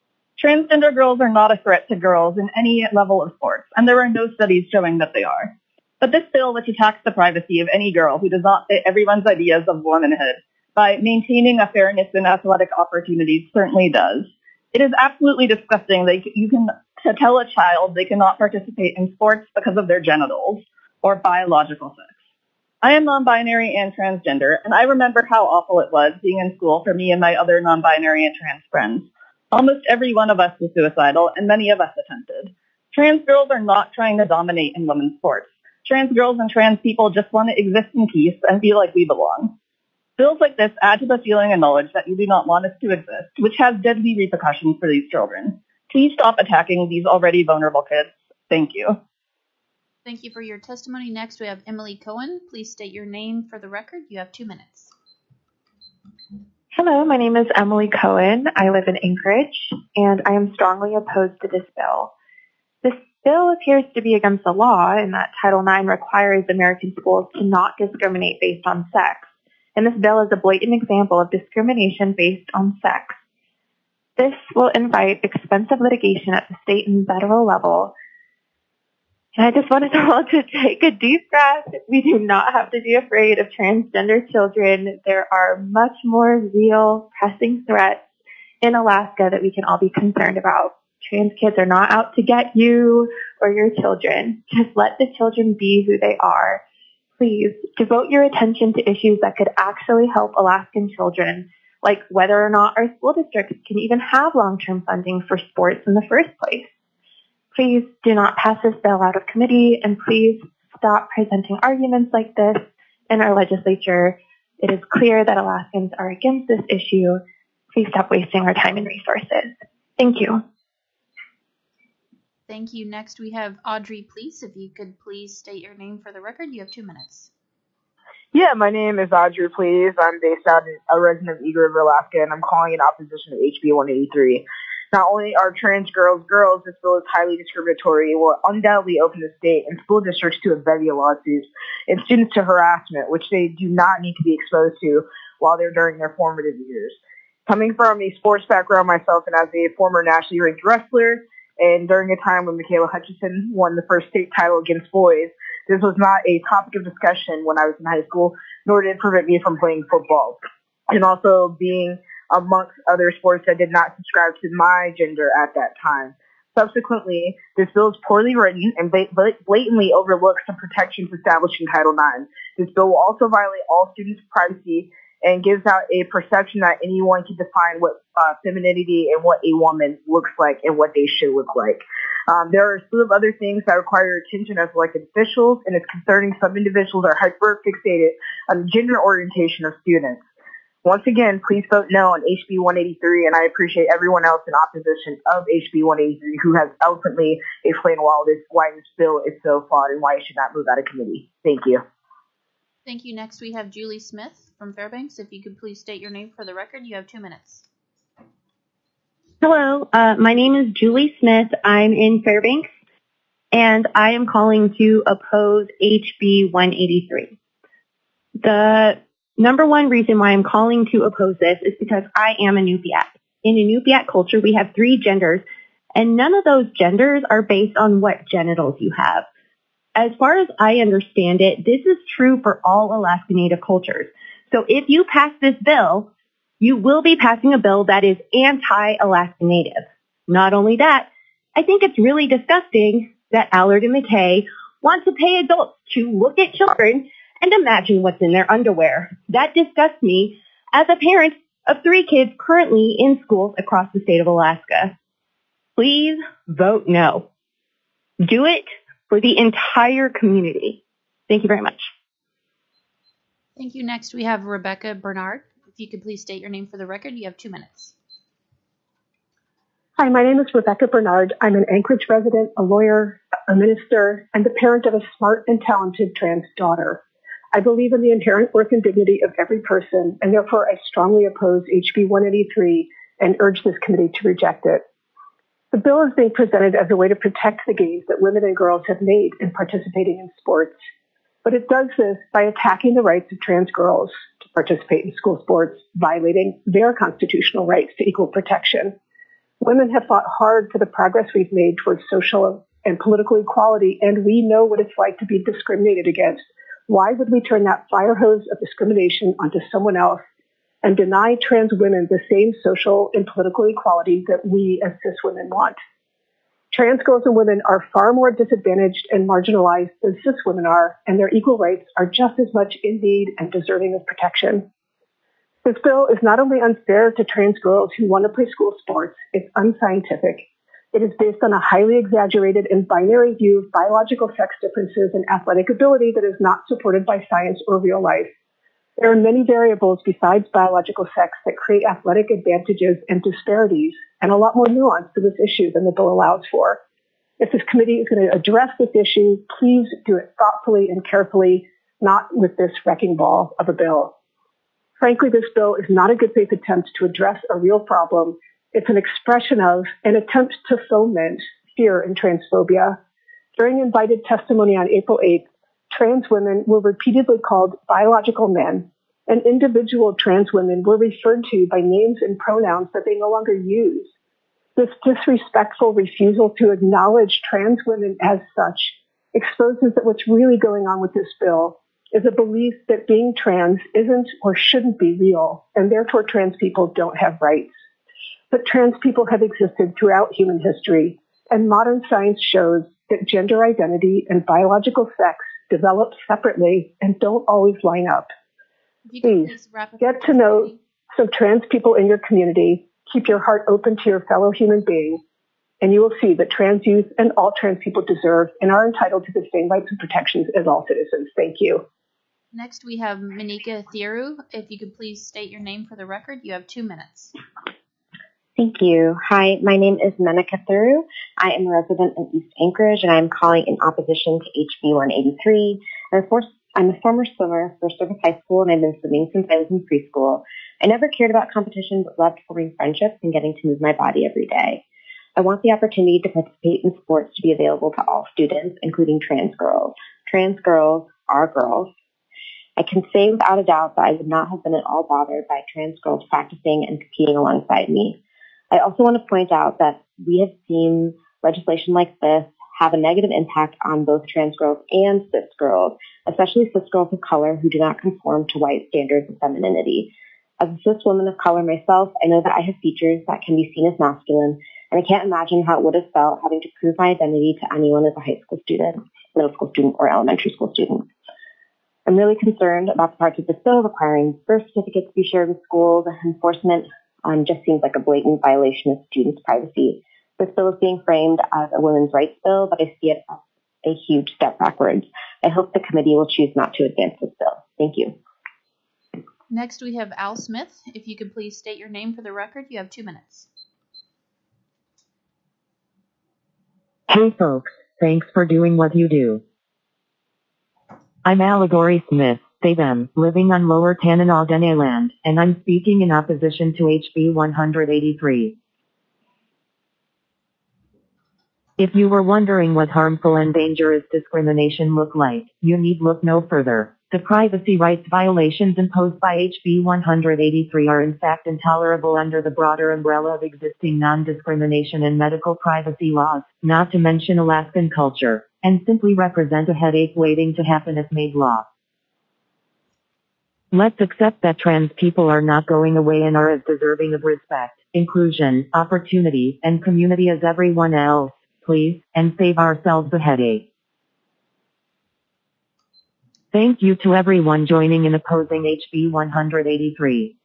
Transgender girls are not a threat to girls in any level of sports, and there are no studies showing that they are. But this bill, which attacks the privacy of any girl who does not fit everyone's ideas of womanhood by maintaining a fairness in athletic opportunities, certainly does. It is absolutely disgusting that you can tell a child they cannot participate in sports because of their genitals or biological sex. I am non-binary and transgender, and I remember how awful it was being in school for me and my other non-binary and trans friends. Almost every one of us was suicidal, and many of us attempted. Trans girls are not trying to dominate in women's sports. Trans girls and trans people just want to exist in peace and feel like we belong. Bills like this add to the feeling and knowledge that you do not want us to exist, which has deadly repercussions for these children. Please stop attacking these already vulnerable kids. Thank you. Thank you for your testimony. Next, we have Emily Cohen. Please state your name for the record. You have 2 minutes. Hello, my name is Emily Cohen. I live in Anchorage, and I am strongly opposed to this bill. This bill appears to be against the law in that Title IX requires American schools to not discriminate based on sex. And this bill is a blatant example of discrimination based on sex. This will invite expensive litigation at the state and federal level. And I just wanted to all to take a deep breath. We do not have to be afraid of transgender children. There are much more real, pressing threats in Alaska that we can all be concerned about. Trans kids are not out to get you or your children. Just let the children be who they are. Please devote your attention to issues that could actually help Alaskan children, like whether or not our school districts can even have long-term funding for sports in the first place. Please do not pass this bill out of committee, and please stop presenting arguments like this in our legislature. It is clear that Alaskans are against this issue. Please stop wasting our time and resources. Thank you. Thank you. Next, we have Audrey Please. If you could please state your name for the record. You have 2 minutes. Yeah, my name is Audrey Please. I'm based out in a resident of Eagle River, Alaska, and I'm calling in opposition to HB 183. Not only are trans girls, this bill is highly discriminatory. It will undoubtedly open the state and school districts to a bevy of lawsuits and students to harassment, which they do not need to be exposed to while they're during their formative years. Coming from a sports background myself and as a former nationally ranked wrestler, and during a time when Michaela Hutchison won the first state title against boys, this was not a topic of discussion when I was in high school, nor did it prevent me from playing football. And also being amongst other sports that did not subscribe to my gender at that time. Subsequently, this bill is poorly written and blatantly overlooks the protections established in Title IX. This bill will also violate all students' privacy and gives out a perception that anyone can define what femininity and what a woman looks like and what they should look like. There are a slew of other things that require attention as elected officials, and it's concerning some individuals are hyper-fixated on the gender orientation of students. Once again, please vote no on HB 183, and I appreciate everyone else in opposition of HB 183 who has eloquently explained why this bill is so flawed and why it should not move out of committee. Thank you. Thank you. Next, we have Julie Smith from Fairbanks. If you could please state your name for the record. You have 2 minutes. Hello, my name is Julie Smith. I'm in Fairbanks, and I am calling to oppose HB 183. The number one reason why I'm calling to oppose this is because I am a Inupiat. In Inupiat culture, we have 3 genders, and none of those genders are based on what genitals you have. As far as I understand it, this is true for all Alaska Native cultures. So if you pass this bill, you will be passing a bill that is anti-Alaska Native. Not only that, I think it's really disgusting that Allard and McKay want to pay adults to look at children and imagine what's in their underwear. That disgusts me as a parent of 3 kids currently in schools across the state of Alaska. Please vote no. Do it for the entire community. Thank you very much. Thank you. Next, we have Rebecca Bernard. If you could please state your name for the record. You have 2 minutes. Hi, my name is Rebecca Bernard. I'm an Anchorage resident, a lawyer, a minister, and the parent of a smart and talented trans daughter. I believe in the inherent worth and dignity of every person, and therefore I strongly oppose HB 183 and urge this committee to reject it. The bill is being presented as a way to protect the gains that women and girls have made in participating in sports, but it does this by attacking the rights of trans girls to participate in school sports, violating their constitutional rights to equal protection. Women have fought hard for the progress we've made towards social and political equality, and we know what it's like to be discriminated against. Why would we turn that fire hose of discrimination onto someone else and deny trans women the same social and political equality that we as cis women want? Trans girls and women are far more disadvantaged and marginalized than cis women are, and their equal rights are just as much in need and deserving of protection. This bill is not only unfair to trans girls who want to play school sports, it's unscientific. It is based on a highly exaggerated and binary view of biological sex differences and athletic ability that is not supported by science or real life. There are many variables besides biological sex that create athletic advantages and disparities, and a lot more nuance to this issue than the bill allows for. If this committee is going to address this issue, please do it thoughtfully and carefully, not with this wrecking ball of a bill. Frankly, this bill is not a good faith attempt to address a real problem. It's an expression of an attempt to foment fear and transphobia. During invited testimony on April 8th, trans women were repeatedly called biological men, and individual trans women were referred to by names and pronouns that they no longer use. This disrespectful refusal to acknowledge trans women as such exposes that what's really going on with this bill is a belief that being trans isn't or shouldn't be real, and therefore trans people don't have rights. But trans people have existed throughout human history, and modern science shows that gender identity and biological sex develop separately and don't always line up. Please get to know some trans people in your community, keep your heart open to your fellow human beings, and you will see that trans youth and all trans people deserve and are entitled to the same rights and protections as all citizens. Thank you. Next, we have Manika Thiru. If you could please state your name for the record, you have 2 minutes. Thank you. Hi, my name is Manika Thiru. I am a resident in East Anchorage, and I'm calling in opposition to HB 183. I'm a former swimmer for Service High School, and I've been swimming since I was in preschool. I never cared about competition, but loved forming friendships and getting to move my body every day. I want the opportunity to participate in sports to be available to all students, including trans girls. Trans girls are girls. I can say without a doubt that I would not have been at all bothered by trans girls practicing and competing alongside me. I also want to point out that we have seen legislation like this have a negative impact on both trans girls and cis girls, especially cis girls of color who do not conform to white standards of femininity. As a cis woman of color myself, I know that I have features that can be seen as masculine, and I can't imagine how it would have felt having to prove my identity to anyone as a high school student, middle school student, or elementary school student. I'm really concerned about the parts of this bill requiring birth certificates to be shared with schools. Enforcement just seems like a blatant violation of students' privacy. This bill is being framed as a women's rights bill, but I see it as a huge step backwards. I hope the committee will choose not to advance this bill. Thank you. Next, we have Al Smith. If you could please state your name for the record, you have 2 minutes. Hey folks, thanks for doing what you do. I'm Allegory Smith, they them, living on Lower Tananaw land, and I'm speaking in opposition to HB 183. If you were wondering what harmful and dangerous discrimination look like, you need look no further. The privacy rights violations imposed by HB 183 are in fact intolerable under the broader umbrella of existing non-discrimination and medical privacy laws, not to mention Alaskan culture, and simply represent a headache waiting to happen if made law. Let's accept that trans people are not going away and are as deserving of respect, inclusion, opportunity, and community as everyone else, please, and save ourselves a headache. Thank you to everyone joining in opposing HB 183.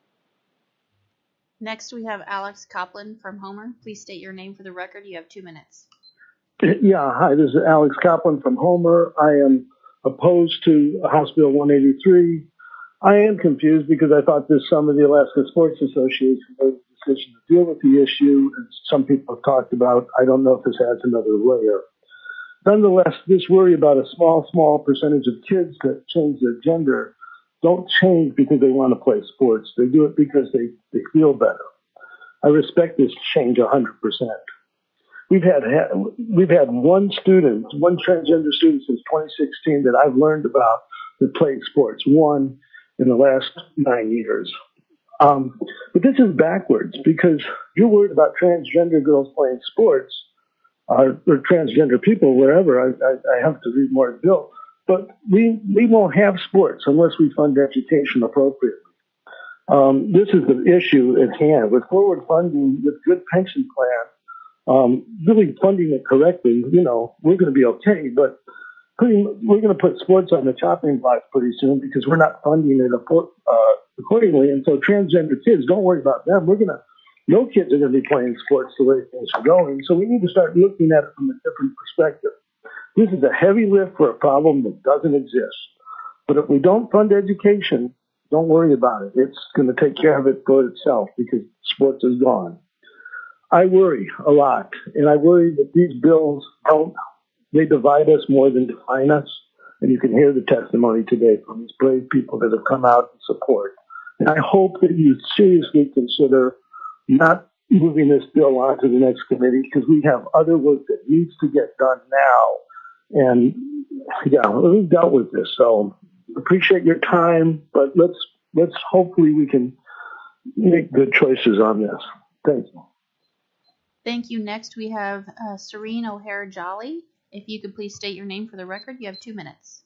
Next, we have Alex Copland from Homer. Please state your name for the record. You have 2 minutes. Yeah, hi, this is Alex Copland from Homer. I am opposed to House Bill 183. I am confused because I thought this summer the Alaska Sports Association made a decision to deal with the issue, and some people have talked about, I don't know if this adds another layer. Nonetheless, this worry about a small percentage of kids that change their gender don't change because they want to play sports. They do it because they feel better. I respect this change 100%. We've had one transgender student since 2016 that I've learned about that played sports, one in the last 9 years. But this is backwards because you're worried about transgender girls playing sports or transgender people wherever. I have to read more bill. But we won't have sports unless we fund education appropriately. This is the issue at hand. With forward funding, with good pension plan, really funding it correctly, we're going to be okay. But we're going to put sports on the chopping block pretty soon because we're not funding it accordingly. And so transgender kids, don't worry about them. No kids are going to be playing sports the way things are going. So we need to start looking at it from a different perspective. This is a heavy lift for a problem that doesn't exist. But if we don't fund education, don't worry about it. It's going to take care of it for itself because sports is gone. I worry a lot, and I worry that these bills they divide us more than define us. And you can hear the testimony today from these brave people that have come out in support. And I hope that you seriously consider not moving this bill on to the next committee because we have other work that needs to get done now. And yeah, we've dealt with this. So appreciate your time, but let's hopefully we can make good choices on this. Thank you. Thank you. Next, we have Serene O'Hara Jolly. If you could please state your name for the record, you have 2 minutes.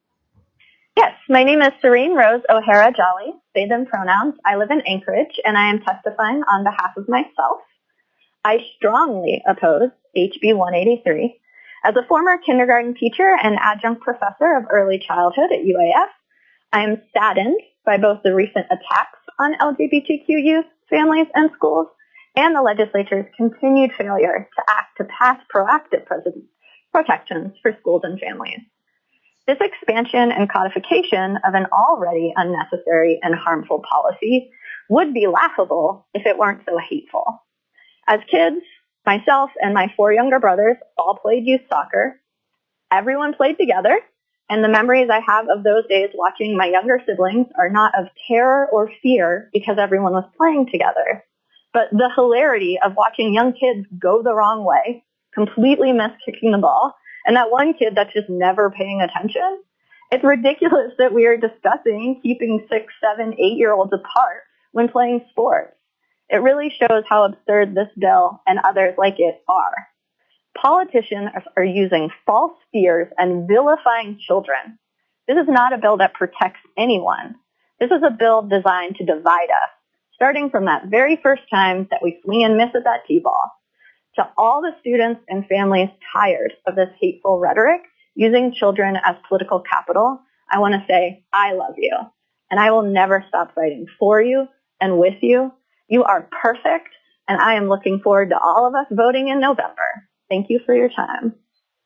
Yes, my name is Serene Rose O'Hara Jolly, they, them pronouns. I live in Anchorage, and I am testifying on behalf of myself. I strongly oppose HB 183. As a former kindergarten teacher and adjunct professor of early childhood at UAF, I am saddened by both the recent attacks on LGBTQ youth, families, and schools, and the legislature's continued failure to act to pass proactive protections for schools and families. This expansion and codification of an already unnecessary and harmful policy would be laughable if it weren't so hateful. As kids, myself and my 4 younger brothers all played youth soccer. Everyone played together, and the memories I have of those days watching my younger siblings are not of terror or fear because everyone was playing together, but the hilarity of watching young kids go the wrong way, completely miss kicking the ball, and that one kid that's just never paying attention. It's ridiculous that we are discussing keeping 6, 7, 8-year-olds apart when playing sports. It really shows how absurd this bill and others like it are. Politicians are using false fears and vilifying children. This is not a bill that protects anyone. This is a bill designed to divide us, starting from that very first time that we swing and miss at that T-ball. To all the students and families tired of this hateful rhetoric using children as political capital, I want to say, I love you. And I will never stop fighting for you and with you. You are perfect, and I am looking forward to all of us voting in November. Thank you for your time.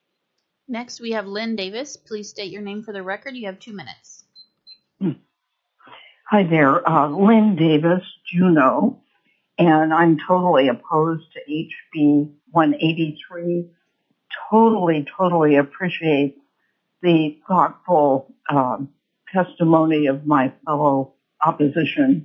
Next, we have Lynn Davis. Please state your name for the record. You have 2 minutes. Hi there, Lynn Davis, Juneau, and I'm totally opposed to HB 183. Totally appreciate the thoughtful testimony of my fellow opposition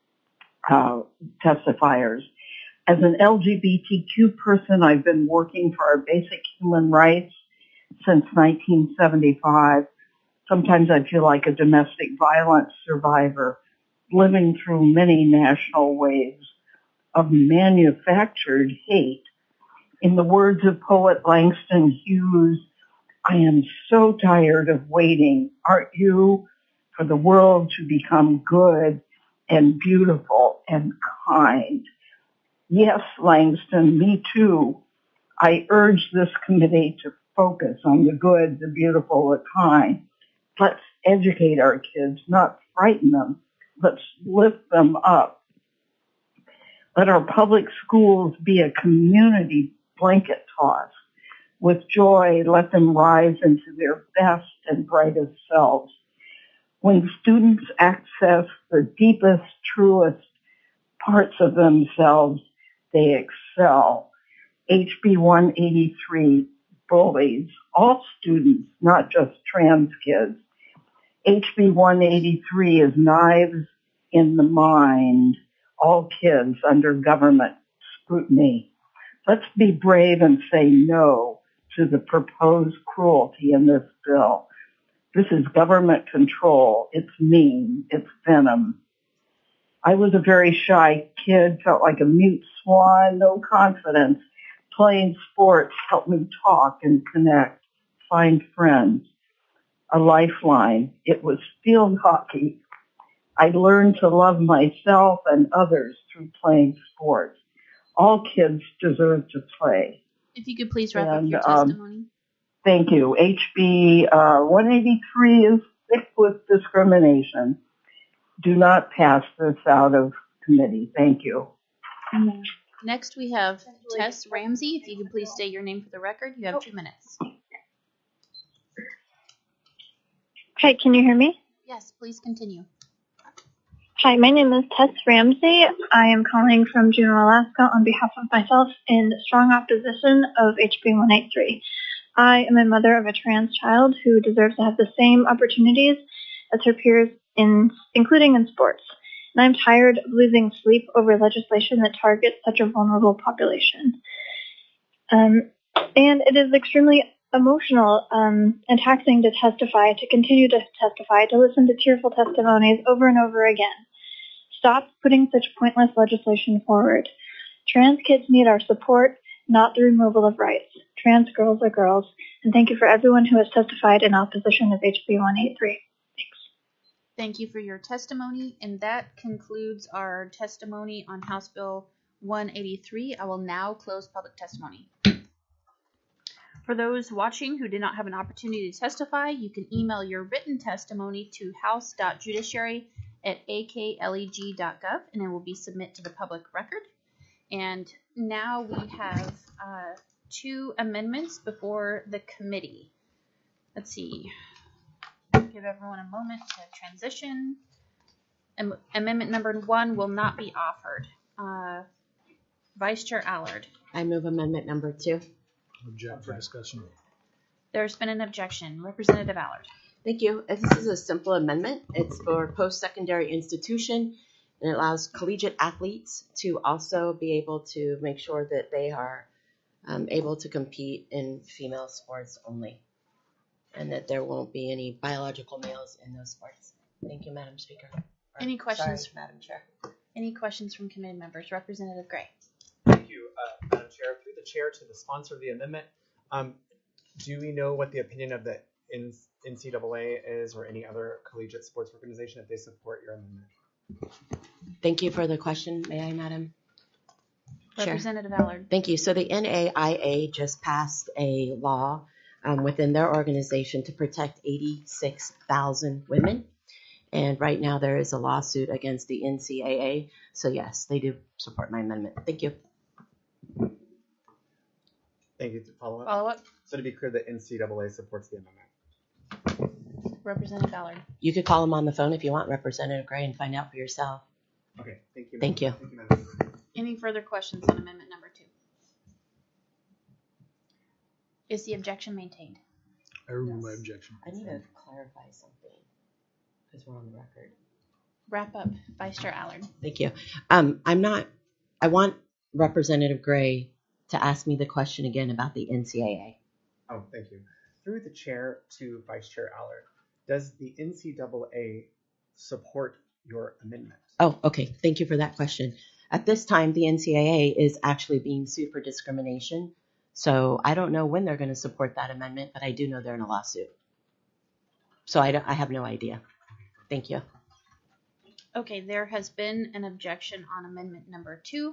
testifiers. As an LGBTQ person, I've been working for our basic human rights since 1975. Sometimes I feel like a domestic violence survivor living through many national waves of manufactured hate. In the words of poet Langston Hughes, I am so tired of waiting, aren't you, for the world to become good and beautiful and kind. Yes, Langston, me too. I urge this committee to focus on the good, the beautiful, the kind. Let's educate our kids, not frighten them. Let's lift them up. Let our public schools be a community blanket toss. With joy, let them rise into their best and brightest selves. When students access the deepest, truest parts of themselves, they excel. HB 183 bullies all students, not just trans kids. HB 183 is knives in the mind, all kids under government scrutiny. Let's be brave and say no to the proposed cruelty in this bill. This is government control. It's mean. It's venom. I was a very shy kid, felt like a mute swan, no confidence. Playing sports helped me talk and connect, find friends, a lifeline. It was field hockey. I learned to love myself and others through playing sports. All kids deserve to play. If you could please wrap up your testimony. Thank you. HB 183 is thick with discrimination. Do not pass this out of committee. Thank you. Next, we have Tess Ramsey. If you could please state your name for the record. You have 2 minutes. Hi, can you hear me? Yes, please continue. Hi, my name is Tess Ramsey. I am calling from Juneau, Alaska on behalf of myself in strong opposition of HB 183. I am a mother of a trans child who deserves to have the same opportunities as her peers, including in sports. And I'm tired of losing sleep over legislation that targets such a vulnerable population. And it is extremely emotional and taxing to testify, to continue to testify, to listen to tearful testimonies over and over again. Stop putting such pointless legislation forward. Trans kids need our support, not the removal of rights. Trans girls are girls. And thank you for everyone who has testified in opposition of HB 183. Thank you for your testimony, and that concludes our testimony on House Bill 183. I will now close public testimony. For those watching who did not have an opportunity to testify, you can email your written testimony to house.judiciary@akleg.gov, and it will be submitted to the public record. And now we have 2 amendments before the committee. Let's see. Give everyone a moment to transition. Amendment number 1 will not be offered. Vice Chair Allard. I move amendment number 2. Object for discussion. There's been an objection. Representative Allard. Thank you. This is a simple amendment. It's for post-secondary institution, and it allows collegiate athletes to also be able to make sure that they are able to compete in female sports only, and that there won't be any biological males in those sports. Thank you, Madam Speaker. Any questions? Sorry, Madam Chair. Any questions from committee members? Representative Gray. Thank you, Madam Chair. Through the chair to the sponsor of the amendment, do we know what the opinion of the NCAA is, or any other collegiate sports organization, if they support your amendment? Thank you for the question. May I, Madam Chair? Representative Allard. Thank you. So the NAIA just passed a law within their organization to protect 86,000 women. And right now there is a lawsuit against the NCAA. So yes, they do support my amendment. Thank you. Thank you. Follow up? Follow up. So to be clear, the NCAA supports the amendment. Representative Allard. You could call them on the phone if you want, Representative Gray, and find out for yourself. Okay, thank you. Thank you. Thank you, Madam. Any further questions on amendment number 2? Is the objection maintained? I remove my objection. I need to clarify something because we're on the record. Wrap up, Vice Chair Allard. Thank you. I want Representative Gray to ask me the question again about the NCAA. Oh, thank you. Through the chair to Vice Chair Allard, does the NCAA support your amendment? Oh, okay. Thank you for that question. At this time, the NCAA is actually being sued for discrimination. So I don't know when they're going to support that amendment, but I do know they're in a lawsuit. So I have no idea. Thank you. Okay, there has been an objection on amendment number 2.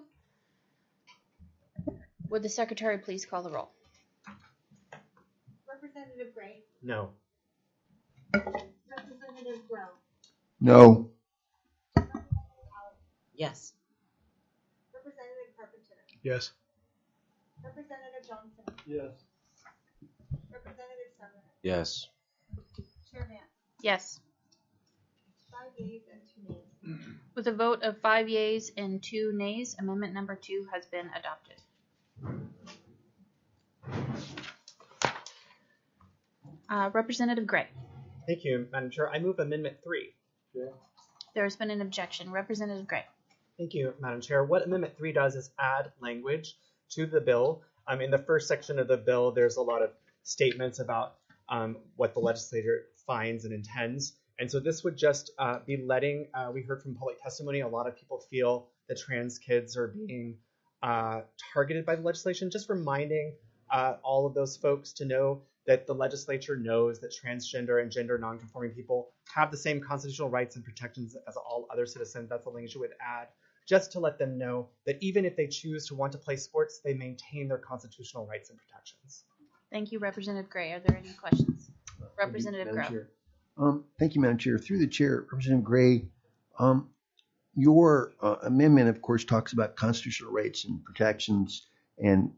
Would the secretary please call the roll? Representative Gray. No. Representative Rowe. No. Yes. Representative Carpenter. Yes. Representative Johnson. Yes. Representative Sumner. Yes. Chair Vance. Yes. 5 yeas and 2 nays. With a vote of 5 yeas and 2 nays, amendment number 2 has been adopted. Representative Gray. Thank you, Madam Chair. I move amendment 3. There has been an objection. Representative Gray. Thank you, Madam Chair. What amendment 3 does is add language to the bill. In the first section of the bill, there's a lot of statements about what the legislature finds and intends. And so this would just be letting, we heard from public testimony, a lot of people feel that trans kids are being targeted by the legislation, just reminding all of those folks to know that the legislature knows that transgender and gender nonconforming people have the same constitutional rights and protections as all other citizens. That's the language you would add, just to let them know that even if they choose to want to play sports, they maintain their constitutional rights and protections. Thank you, Representative Gray. Are there any questions? Representative Madam Grow. Chair. Thank you, Madam Chair. Through the chair, Representative Gray, your amendment, of course, talks about constitutional rights and protections, and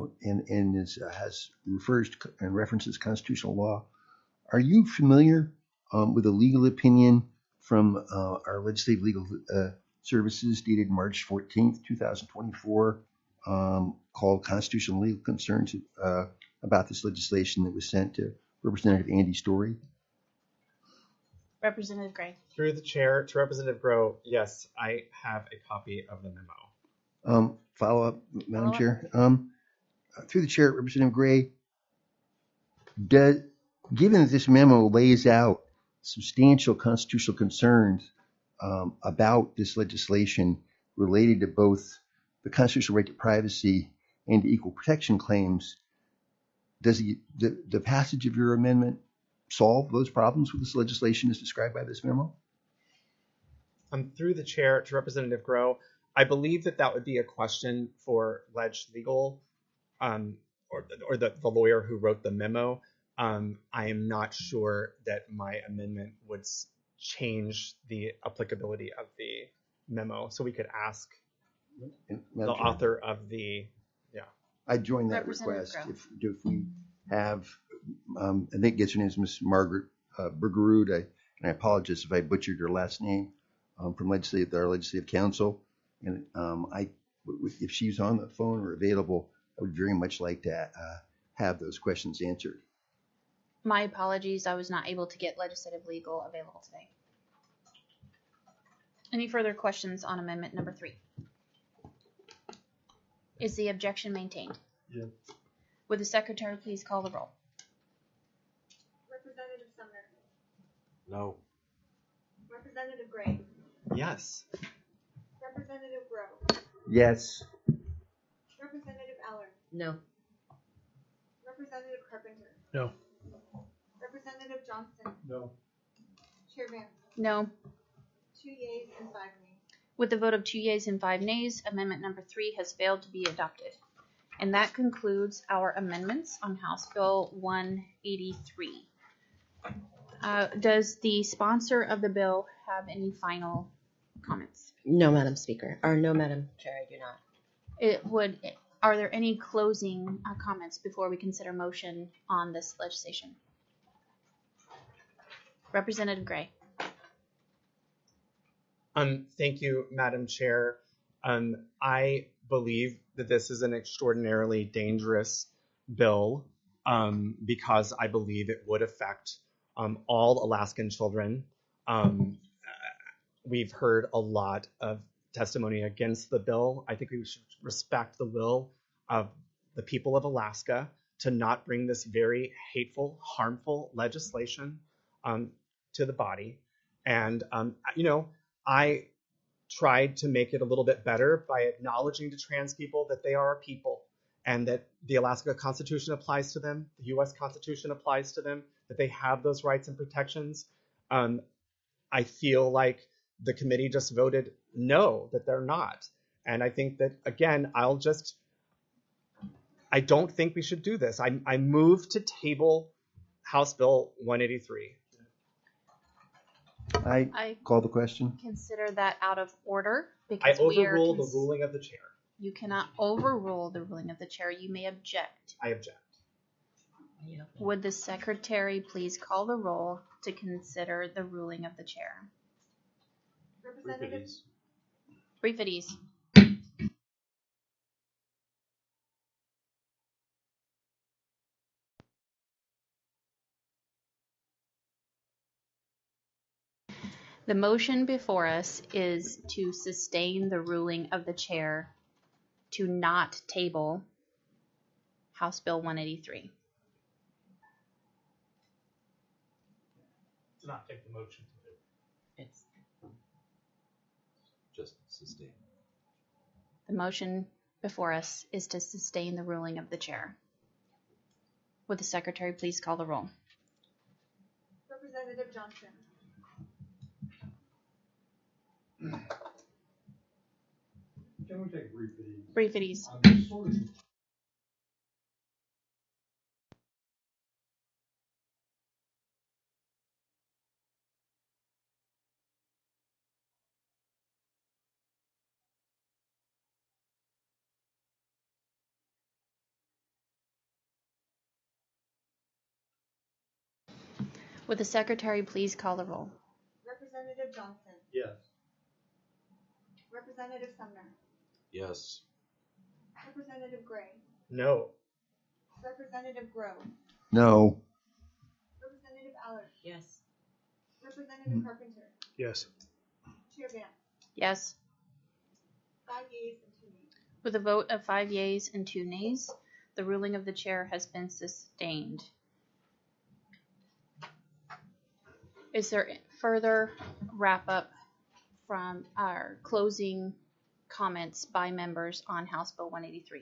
refers to and references constitutional law. Are you familiar with a legal opinion from our legislative legal services dated March 14th, 2024, called Constitutional Legal Concerns about this legislation that was sent to Representative Andy Story? Representative Gray. Through the chair to Representative Grow, yes, I have a copy of the memo. Follow up, Madam Chair. Through the chair, Representative Gray, given that this memo lays out substantial constitutional concerns about this legislation related to both the constitutional right to privacy and to equal protection claims, does the passage of your amendment solve those problems with this legislation as described by this memo? Through the chair to Representative Grow, I believe that would be a question for Ledge Legal, or the lawyer who wrote the memo. I am not sure that my amendment would change the applicability of the memo, so we could ask the author of the, I join that request. If we have, I think her name is Ms. Margaret Bergerud, and I apologize if I butchered her last name, from our legislative council. And if she's on the phone or available, I would very much like to have those questions answered. My apologies. I was not able to get legislative legal available today. Any further questions on amendment number 3? Is the objection maintained? Yeah. Would the secretary please call the roll? Representative Sumner. No. Representative Gray. Yes. Representative Grow. Yes. Representative Eller. No. Representative Carpenter. No. Representative Johnson. No. Chair Vance. No. 2 yeas and 5 nays. With the vote of 2 yeas and 5 nays, amendment number 3 has failed to be adopted. And that concludes our amendments on House Bill 183. Does the sponsor of the bill have any final comments? No, Madam Speaker, or no, Madam Chair, I do not. Are there any closing comments before we consider motion on this legislation? Representative Gray. Thank you, Madam Chair. I believe that this is an extraordinarily dangerous bill because I believe it would affect all Alaskan children. We've heard a lot of testimony against the bill. I think we should respect the will of the people of Alaska to not bring this very hateful, harmful legislation to the body. And, I tried to make it a little bit better by acknowledging to trans people that they are a people and that the Alaska Constitution applies to them, the U.S. Constitution applies to them, that they have those rights and protections. I feel like the committee just voted no, that they're not. And I think that, again, I don't think we should do this. I move to table House Bill 183. I call the question. Consider that out of order I because overrule the ruling of the chair. You cannot overrule the ruling of the chair. You may object. I object. Would the secretary please call the roll to consider the ruling of the chair? Representative. Brief at ease. The motion before us is to sustain the ruling of the chair to not table House Bill 183. To not take the motion. Sustain. The motion before us is to sustain the ruling of the chair. Would the secretary please call the roll? Representative Johnson. Can we take brief videos? Brief videos. Would the secretary please call the roll? Representative Johnson. Yes. Representative Sumner. Yes. Representative Gray. No. Representative Grove. No. Representative Allard. Yes. Representative Carpenter. Yes. Chair Vance. Yes. 5 yeas and 2 nays. With a vote of 5 yeas and 2 nays, the ruling of the chair has been sustained. Is there further wrap up from our closing comments by members on House Bill 183?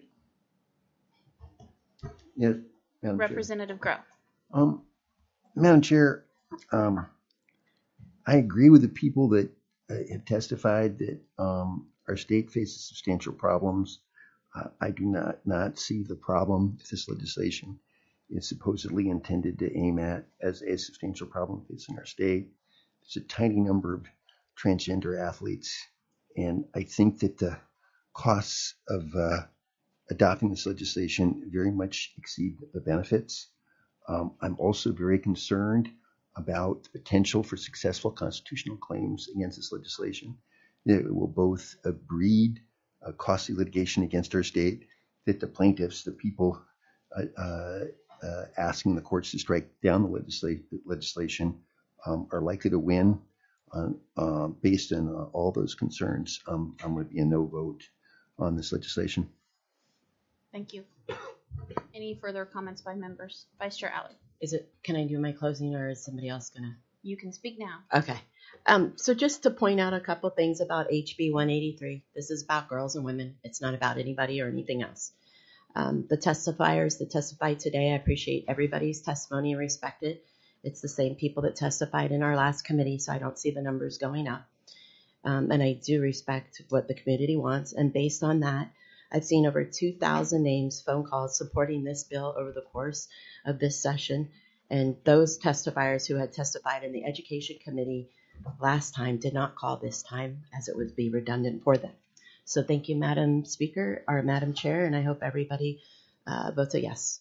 Yes, Madam Chair. Representative Grow. Madam Chair, I agree with the people that have testified that our state faces substantial problems. I do not see the problem if this legislation is supposedly intended to aim at as a substantial problem facing our state. There's a tiny number of transgender athletes, and I think that the costs of adopting this legislation very much exceed the benefits. I'm also very concerned about the potential for successful constitutional claims against this legislation. It will both breed costly litigation against our state, that the plaintiffs, the people asking the courts to strike down the legislation, are likely to win. Based on all those concerns, I'm going to be a no vote on this legislation. Thank you. Any further comments by members? Vice Chair Allard. Can I do my closing, or is somebody else gonna? You can speak now. Okay. So just to point out a couple things about HB 183. This is about girls and women. It's not about anybody or anything else. The testifiers that testified today, I appreciate everybody's testimony and respect it. It's the same people that testified in our last committee, so I don't see the numbers going up. And I do respect what the community wants. And based on that, I've seen over 2,000 names, phone calls supporting this bill over the course of this session. And those testifiers who had testified in the Education Committee last time did not call this time, as it would be redundant for them. So thank you, Madam Speaker, or Madam Chair, and I hope everybody votes a yes.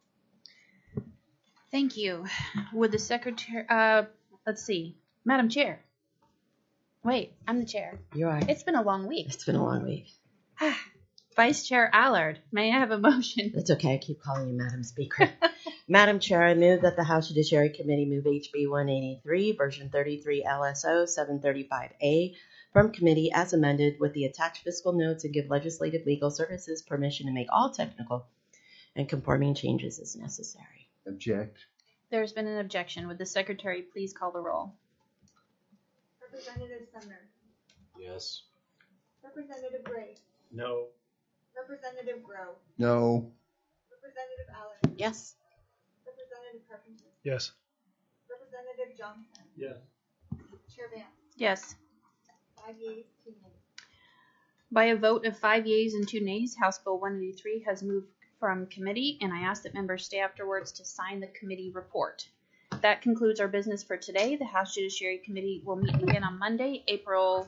Thank you. Would the secretary, let's see, Madam Chair. Wait, I'm the chair. You are. It's been a long week. It's been a long week. Vice Chair Allard, may I have a motion? It's okay. I keep calling you Madam Speaker. Madam Chair, I move that the House Judiciary Committee move HB 183, version 33 LSO 735A from committee as amended with the attached fiscal notes and give legislative legal services permission to make all technical and conforming changes as necessary. Object. There's been an objection. Would the secretary please call the roll? Representative Sumner. Yes. Representative Gray. No. Representative Grove. No. Representative Allard. Yes. Representative Carpenter. Yes. Representative Johnson. Yes. Chair Vance. Yes. 5 yeas, 2 nays. By a vote of 5 yeas and 2 nays, House Bill 183 has moved from committee, and I ask that members stay afterwards to sign the committee report. That concludes our business for today. The House Judiciary Committee will meet again on Monday, April,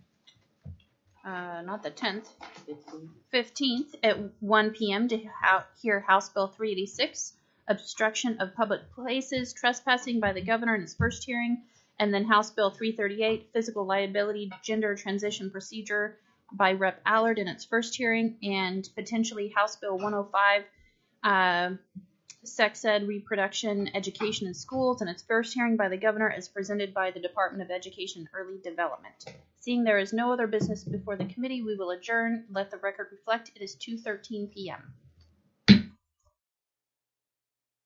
not the 10th, 15th at 1 p.m. to hear House Bill 386, obstruction of public places, trespassing by the governor in its first hearing, and then House Bill 338, physical liability, gender transition procedure by Rep. Allard in its first hearing, and potentially House Bill 105, sex ed, reproduction, education in schools in its first hearing by the governor as presented by the Department of Education and Early Development. Seeing there is no other business before the committee, we will adjourn. Let the record reflect it is 2:13 p.m.